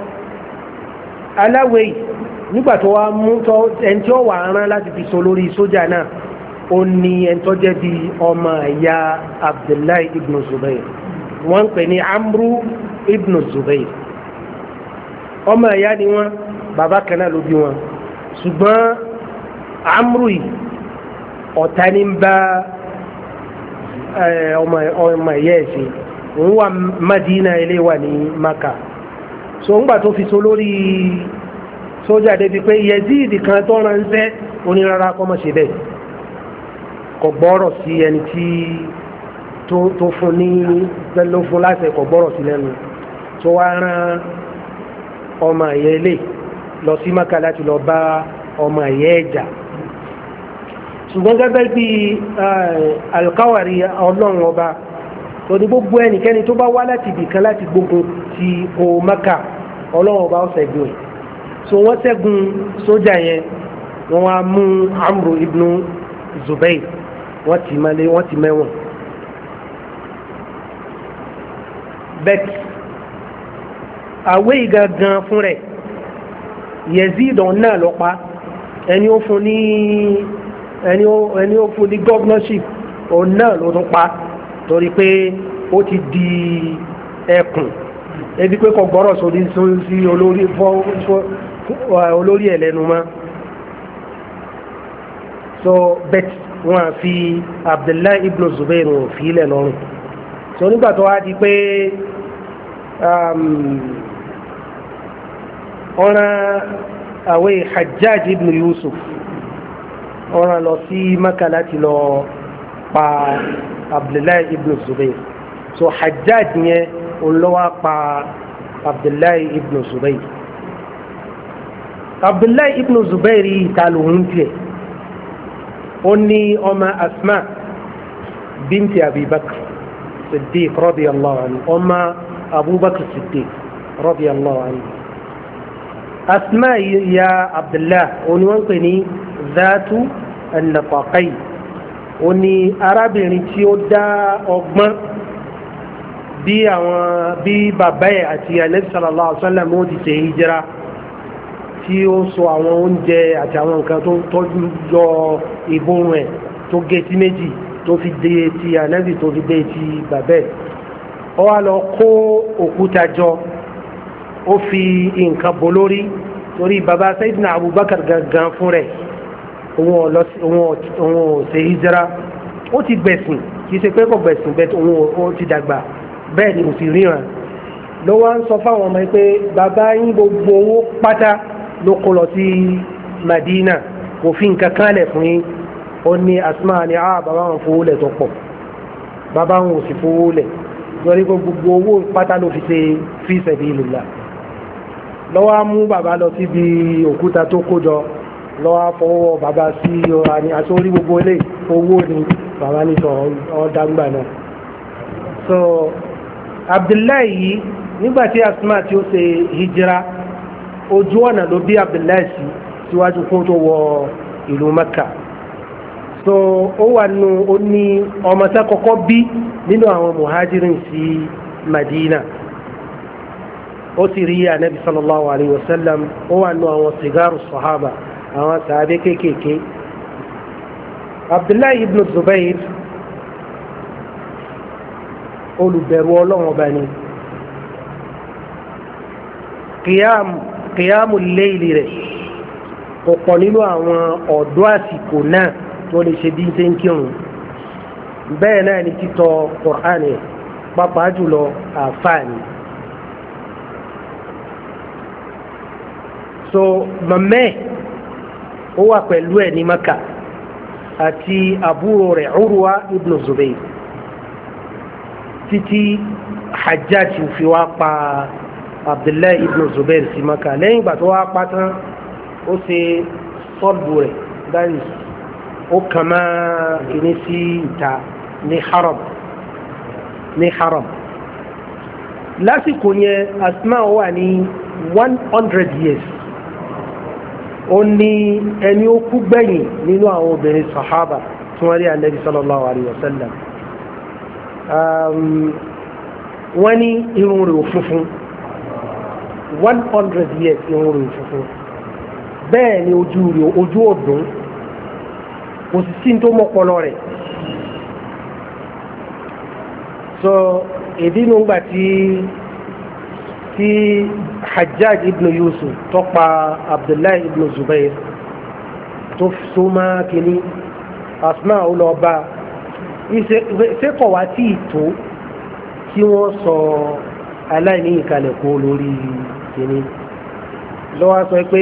aláwẹ̀ nígbà tó wá mú ẹni tí ó wà rán láti fi so lórí sójà náà ó ní ẹni tó jẹ́ bí ọmọ ẹ̀yà Abdullahi ibn Zubair wọ́n ń pè ní Amru ibn Zubair ọmọ ẹ̀yà ni wọ́n bàbá kan náà ló bí wọn ṣùgbọ́n Amru yìí ọ̀tá ní ń bá ọmọ ẹ̀yẹ́ ẹ̀ṣẹ́ òun wà Madina ilé wà ní Maka so ń gbà tó fi so lórí sójà débi pé Yazid kan tó ránṣẹ́ onírárá kọ́ mọ́ ṣe bẹ́ẹ̀ kò gbọ́rọ̀ sí ẹni tí tó fún ní ló fún láṣẹ kò gbọ́rọ̀ sí lẹ́nu tó wá rán ọmọ ẹ̀yẹ́ ilé lọ sí Maka láti lọ bá ọmọ ẹ̀yẹ́ ẹ̀jà ṣùgbọ́n gẹ́gẹ́ bí alkawari ọlọ́run ọba tó ní gbogbo ẹnikẹ́ni tó bá wá láti ibìkan láti gbógun ti o Maka ọlọ́run ọba ó ṣẹ́gun ẹ̀ so wọ́n ṣẹ́gun sójà yẹn wọ́n wá mú Amru ibn Zubayr wọ́n ti mẹ́lẹ̀ wọ́n ti mẹ́wọ̀n bẹ́ẹ̀ àwé ìgangan fún rẹ̀ Yazid náà ló pa ẹni ó fún ní ẹni ó fún ní governorship òun náà ló tún pa torí pé ó ti di ẹkùn ebi pé kò gbọ́rọ̀ sórí sí olórí ẹlẹ́nu mọ́ so bet wọ́n fi Abdullahi ibn Zubair wọ́n fi ilẹ̀ lọ́rùn so nígbà tó wá di pé ọ̀ràn àwẹ̀ Hajjaj ibn Yusuf ọ̀ràn lọ sí Maka láti lọ pa Abdullahi ibn Zubair. So Hajjaj yẹn olówó pa Abdullahi ibn Zubair. Abdullahi ibn Zubair yìí ta lòun tiẹ̀ ó ní ọmọ Asma binti Abi Bakr Siddiq radiyallahu anhu ọmọ Abubakar Siddiq radiyallahu anhu. Asma ya Abdullahi òní wọ́n pè ní Zatu an-Nataqayn òní arábìnrin tí ó dá ọgbọ́n bí bàbá ẹ̀ àti Ànábì sallallahu alaihi wasallam ó ti ṣe hijira tí ó sọ àwọn oúnjẹ àti àwọn nǹkan tó tọ́jú yọ ìborun ẹ̀ tó gé sí méjì tó fi dé ti Ànábì tó fi dé ti bàbá ẹ̀. Ó wá lọ kó òkúta jọ ó fi nǹkan bò lórí torí bàbá Sayyidina Abubakar gangan fún rẹ̀ òun ò ṣe hijira ó ti gbẹ̀sìn kì í ṣe pé kò gbẹ̀sìn bẹ́ẹ̀ òun ò ti dàgbà bẹ́ẹ̀ ni kò sì ríran ló wá ń sọ fáwọn ọmọ pé bàbá yín gbogbo owó pátá ló kó lọ sí Madina kò fi nǹkan kan lẹ̀ fún yín ó ní Asma ni bàbá wọn fowó lẹ̀ tó pọ̀ bàbá wọn ò sì fowó lẹ̀ lórí gbogbo owó pátá ló fi ṣe fi sabilillah lọ́wọ́ á mú bàbá lọ síbi òkúta tó kó jọ lọ́wọ́ á fọwọ́ bàbá sí àní àsórí gbogbo ilé owó ni bàbá ní sọ ọ̀dàgbà náà. So Abdullahi yìí nígbàtí Asma tí ó ṣe hijira ojú ọ̀nà ló bí Abdullahi sí síwájú kó tó wọ ìlú Mẹ́kà. So ó wà nù ó ní ọmọ tá kọ́kọ́ bí nínú àwọn muhajirin sí Madina ó sì rí Ànábì sallallahu alayhi wa sallam ó wà nù àwọn sigaru sahaba àwọn sàábé kéékèèké. Abdullahi ibn Zubair olùbẹ̀rù Ọlọ́run ọba ni kìyàmù léèlì rẹ̀ ọ̀pọ̀ nínú àwọn ọ̀dọ́ àsìkò náà tó lè ṣe bí ṣe ń kírun bẹ́ẹ̀ náà ni títọ́ Kùránì pàápàá jùlọ àfáàní. So mọ̀mẹ́ ó wà pẹ̀lú ẹ̀ ní Maka àti àbúrò rẹ̀ Urwa ibn Zubayr títí Hajjaj fi wá pa Abdullahi ibn Zubayr sí Maka lẹ́yìn ìgbà tó wá pa tán ó ṣe sọ́ọ̀bù rẹ̀ dáìní ó kàn máa kìíní sí ìta ní haram lásìkò yẹn Asma wà ní 100 years ó ní ẹni ó kú gbẹ̀yìn nínú àwọn obìnrin sahaba tí wọ́n rí Ànábì sallallahu alayhi wa sallam. Wọ́n ní irun rẹ̀ funfun 100 years irun rẹ̀ funfun bẹ́ẹ̀ ni ojú ọdún kò sì sí tó mọ́pọlọ rẹ̀. So ìdí nu gbà tí Hajjaj ibn Yusuf tó pa Abdullahi ibn Zubair tó so máa kìíní Asma ọlọ́ba ìṣẹ́kọ̀ wá tí ìtò tí wọ́n sọ aláìní ìkàlẹ̀ kó lórí kìíní lọ́wọ́ sọ pé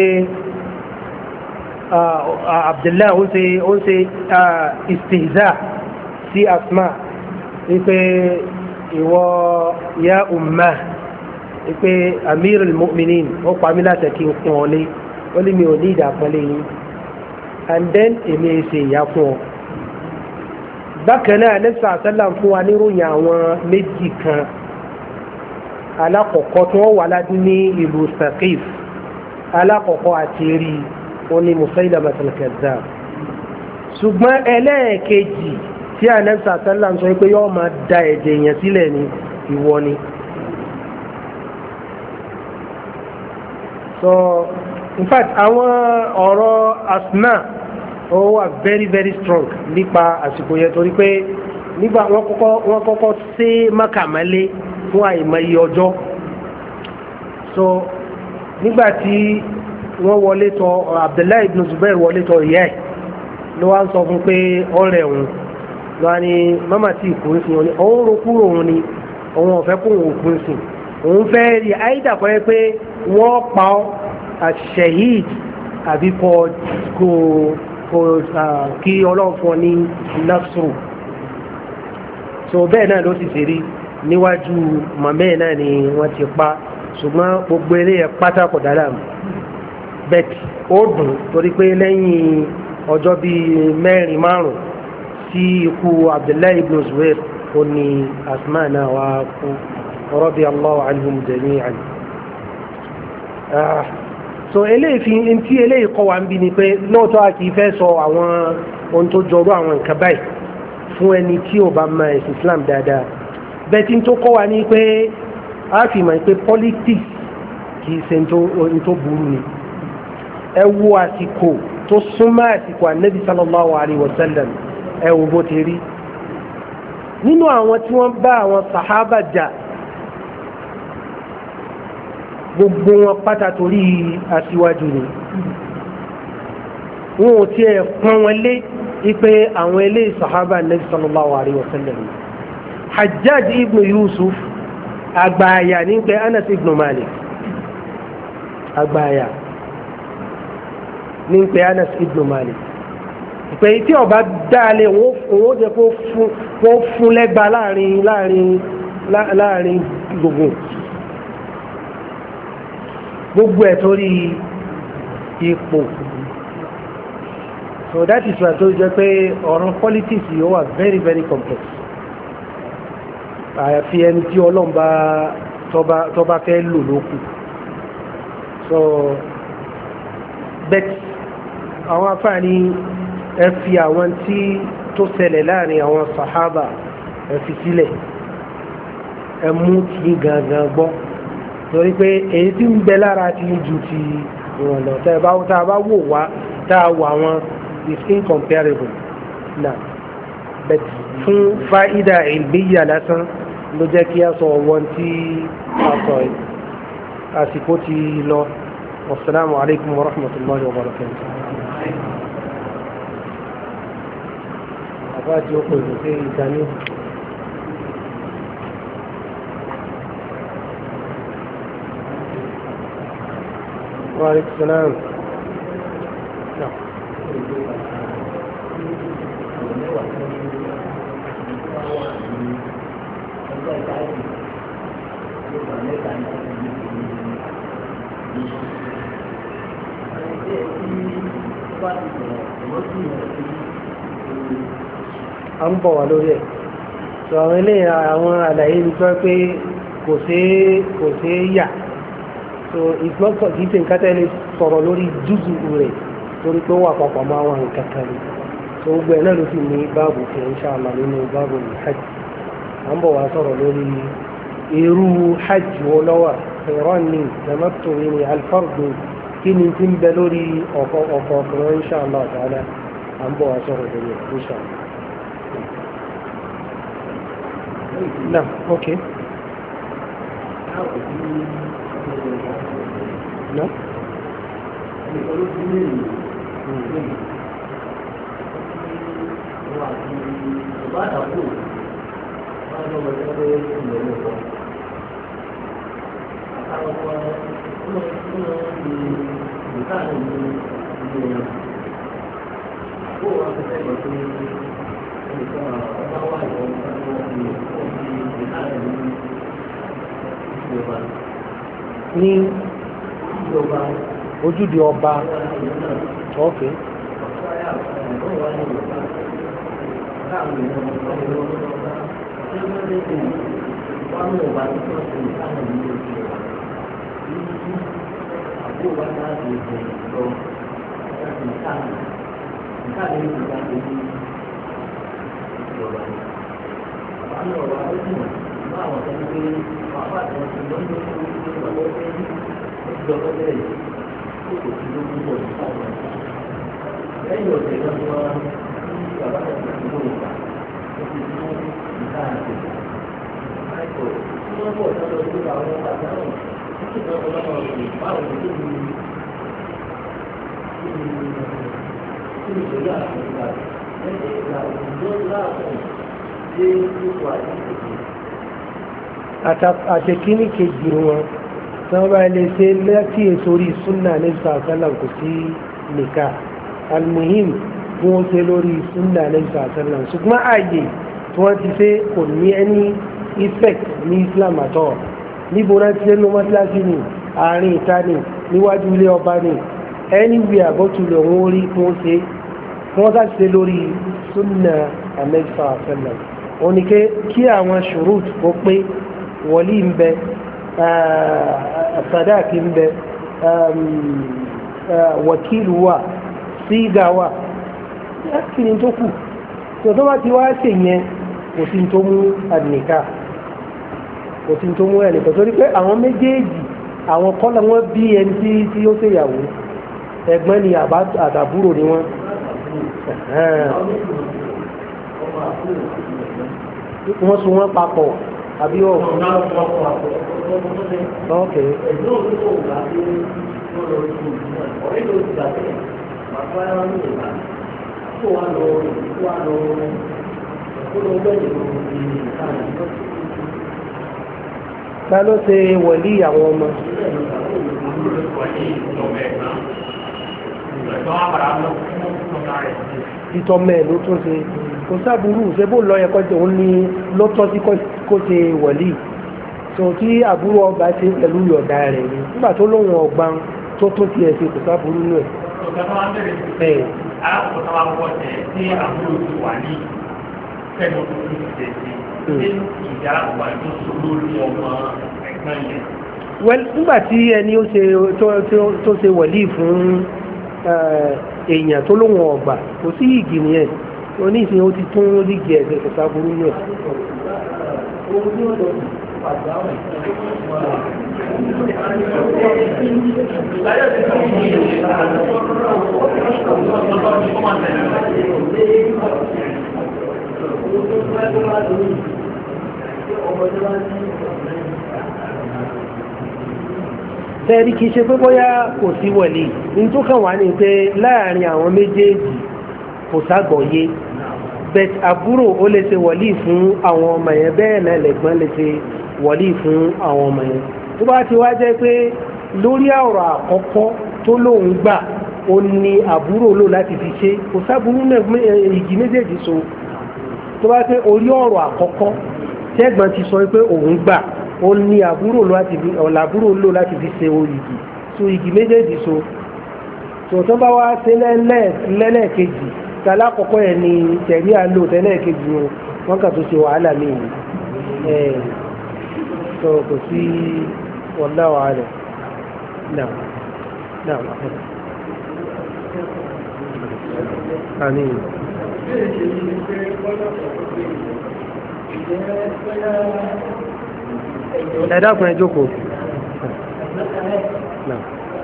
Abdullahi ó ń ṣe istihza sí Asma wípé ìwọ ya umma wípé amir al-mu'minin ó pa mí láti kí n fún ọ lé ó lé mi ò ní ìdàpọ̀lé yín and then èmi ṣe ìyá fún ọ. Bákan náà Ànábì sallam fún wa níròyìn àwọn méjì kan alákọ̀ọ́kọ́ tí wọ́n wà ládùn ní ìlú Saqif alákọ̀ọ́kọ́ àti rí wọn ni Musaylamah al-Kazzab ṣùgbọ́n ẹlẹ́ẹ̀kejì tí Ànábì sallam sọ pé yóò máa da ẹ̀jẹ̀ yẹn sílẹ̀ ní ìwọ ni. So in fact àwọn ọ̀rọ̀ Asma ó wà very very strong nípa àsìkò yẹn torí pé nígbà wọ́n kọ́kọ́ ṣe mákàmálé fún àìmọye ọjọ́. So nígbà tí wọ́n wọlé tọ̀ Abdullahi ibn Zubair wọlé tọ̀ ìyá ẹ̀ ló wá ń sọ fún pé ọ̀rẹ́ òun lọ́wọ́ ni mama tí ìkó ń sìn wọn ni òun ro kúrò òun ni òun ọ̀fẹ́ kó òun kú ń sìn òun fẹ́ rí àìdàpọ̀ yẹ pé wọ́n pa ọ́ àṣẹyìd àbí kí ọlọ́run fún ọ ní nafsuru so bẹ́ẹ̀ náà ló sì ṣe rí níwájú mọ̀mẹ́ náà ni wọ́n ti pa ṣùgbọ́n gbogbo eléyẹ pátá kò dára mọ́ bẹ́ẹ̀ ó dùn torí pé lẹ́yìn ọjọ́ bíi 4-5 sí ikú Abdullahi ibn Zubair ó ní Asma náà wá kú radiyallahu anhum jami'an. So eléyìí fi ntí eléyìí kọ́ wa ń bí ni pé lóòótọ́ a kì í fẹ́ sọ àwọn ohun tó jọrọ àwọn nǹkan báyìí fún ẹni tí ò bá mọ ẹ̀sìn Islam dáadáa bẹ́ẹ̀ tí n tó kọ́ wa ní pé a fi mọ̀ pé politics kì í ṣe n tó burú ni ẹ wo àsìkò tó súnmọ́ àsìkò Ànábì sallallahu alayhi wa sallam ẹ wo bó ti rí nínú àwọn tí wọ́n bá àwọn sàhábà jà gbogbo wọn pátá torí aṣíwájú ni wọn ò tiẹ̀ pọ́n wọn lé ipe àwọn ilé sàhábà Nabi sallallahu alayhi wa sallam Hajjaj ibn Yusuf àgbàyà ní pé Anas ibn Malik àgbàyà ní pé Anas ibn Malik ìpè tí ọba dáalé òun ó jẹ kó fún lẹ́gba láàrin gbogbo ẹ̀ torí ipò so that is why tó jẹ́ pé ọ̀rọ̀ politics yóò wà very very complex àyàfi ẹni tí Ọlọ́run bá tó bá fẹ́ lò lókù so bet àwọn afáàní ẹ fi àwọn tí tó ṣẹlẹ̀ láàrin àwọn sàhábà ẹ fi sílẹ̀ ẹ mú tí gangan gbọ́ torí pé èyí tí ń bẹ lára ti ju ti ìwọ̀n lọ tá a bá wò wá tá a wà wọn is incomparable na but fún fáìdà ìgbéyà lásán ló jẹ́ kí a sọ wọn tí a sọ àsìkò ti lọ wasalaamu alaykum wa rahmatulahi wa barakatuh. àbájú ó pè é sí ìdáná. وعليكم السلام. نعم. a ń bọ̀ wá lórí ẹ̀ sọ àwọn ilé àwọn àlàyé ní sọ pé kò ṣeé yà so ìgbọ́kọ̀ kìí ṣe nǹkan tẹ́lẹ̀ sọ̀rọ̀ lórí júùsù rẹ̀ torí pé ó wà papọ̀ mọ́ àwọn nǹkan kan ni so gbogbo ẹ̀ náà ló sì ní báàbù fún inṣàlá nínú báàbù hajj à ń bọ̀ wá sọ̀rọ̀ lórí irú hajj wo lọ́wọ́ ìran ní tamattu ní alfardu kí ni ti ń bẹ lórí ọ̀kọ̀ọ̀kan inṣàlá ta'ala à ń bọ̀ wá sọ̀rọ̀ lórí inṣàlá. náà ok. No? Ní ojúde ọba ok lẹ́yìn ọ̀sẹ̀ náà wọ́n ní bàbá àti ìlú ìgbà ó ti mú ìta àti àìkọ̀ tí wọ́n bọ̀ sọ́dọ̀ sí àwọn bàbá náà títí náà wọ́n máa rò báwo ní kí ni ìṣòro àti ìgbà lẹ́yìn ìgbà òjò láàbọ̀ dé ipò àti ìgbà. àtẹ̀kíní kejì wọn tí wọ́n bá lè ṣe láti èsórí súnà ní sàásánà kò sí nìka almuhim bí wọ́n ṣe lórí súnà ní sàásánà ṣùgbọ́n ààyè tí wọ́n ti ṣe kò ní any effect ní Islam àtọ́ níbo náà ti ṣe ló mọ́síláṣí ni àárín ìta ni níwájú ilé ọba ni anywhere àbọ̀tulẹ̀ wọn rí kí wọ́n ṣe wọ́n sá ṣe lórí súnà ní sàásánà wọ́n ní kí àwọn ṣùrùt kó pé wọlé ń bẹ sadaki ń bẹ wàkílù wà sígà wà kí ni tó kù tó bá ti wá ṣe yẹn kò sí tó mú àdìníkà kò sí tó mú ẹnìkan torí pé àwọn méjèèjì àwọn kọ́lá wọn bí ẹni tí ó ṣèyàwó ẹ̀gbọ́n ni àtàbúrò ni wọ́n wọ́n so wọ́n papọ̀ àbí ọ̀ ok ta ló ṣe wọ̀lí àwọn ọmọ ìtọ́mẹ́ ló tún ṣe kò sábúrú ṣe bó lọ ẹ̀kọ́ tí òun ní lọ́tọ́ sí kó ṣe wọ̀lí tó tí àbúrò ọba ṣe pẹ̀lú yọ̀dá rẹ̀ ni nígbà tó lóhun ọgbà tó tó ti ẹ̀ ṣe kò sábúrú nù ẹ̀. alákòóso wa wọ ẹ tí àbúrò ti wà ní kẹ́nu tó ti ṣe ṣe ìjà wà tó so lórí ọmọ ẹ̀gbọ́n yẹn. well nígbà tí ẹni tó ṣe wọ̀lí fún èèyàn tó lóhun ọgbà kò sí ìgì nìyẹn oníṣẹ́ ó ti tún lígì ẹ̀sẹ̀ kò sáburú náà. Tẹ́rí kìí ṣe pé bóyá kò sí wọ̀lí ní tó kàn wá ní pé láàrin àwọn méjèèjì kò ságbọ̀yé bet àbúrò ó lè ṣe wọ̀lí fún àwọn ọmọ yẹn bẹ́ẹ̀ náà lẹ́gbọ́n lè ṣe wọ̀lí fún àwọn ọmọ yẹn tó bá ti wá jẹ́ pé lórí ọ̀rọ̀ àkọ́kọ́ tó lóun gbà ó ní àbúrò lò láti fi ṣe kò sábúrú náà igi méjèèjì so tó bá pé orí ọ̀rọ̀ àkọ́kọ́ tẹ́gbọ́n ti sọ pé òun gbà ó ní àbúrò lò láti fi ṣe orígi so igi méjèèjì so tó bá wá ṣe lẹ́lẹ́kejì tàlákọ̀ọ́kọ́ ẹ̀ ni tẹ̀rí àlò tẹ́lẹ́kejì wọn kà tó ṣe wàhálà míì so kò sí wallahu a'lam náà náà àmín. Ẹ dákun ẹ jókòó. Náà.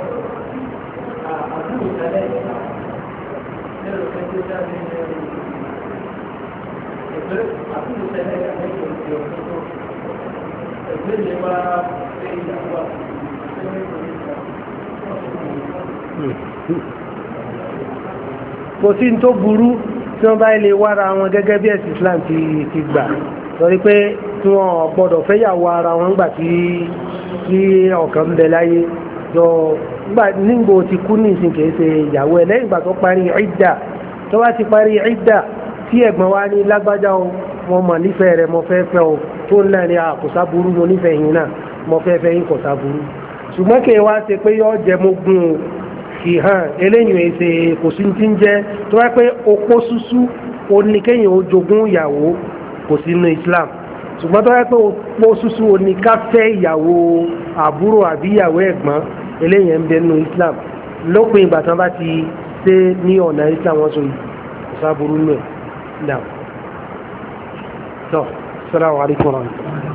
Kò sí ní tó burú tí wọ́n bá lè wára wọn gẹ́gẹ́ bí ẹ̀sìn Islam ti gbà lórí pé tí wọ́n gbọ́dọ̀ fẹ́yàwó ara wọn gbà tí ọ̀kan ń bẹ láyé jọ nígbò ti kú ní ìsìn kìí ṣe ìyàwó ẹ̀ lẹ́yìn ìgbà tó parí ìdà tó bá ti parí ìdà tí ẹ̀gbọ́n wa ní lágbájá o mo mọ̀ nífẹ̀ẹ́ rẹ̀ mo fẹ́ fẹ́ o tó ń náà ní àkùsá burú mo nífẹ̀ẹ́ yín náà mo fẹ́ fẹ́ yín kùsá burú ṣùgbọ́n kí wá ṣe pé yọ́ jẹ mo gún un kì hàn eléyìí ẹ̀ ṣe kò sí ti ń jẹ́ tó wá pé opó ṣúṣú oníkéyìn ó jogún ìyàwó kò sí inú Islam ṣùgbọ́n tó wá pé opó ṣúṣú oníkáfẹ́ ìyàwó àbúrò àbí ìyàwó ẹ̀gbọ́n eléyìí ń bẹ nínú Islam lópin ìgbà tán bá ti ṣe ní ọ̀nà Islam wọ́n sọ yìí kò sáburú nù ẹ̀ náà. Assalamu alaikum warahmatullahi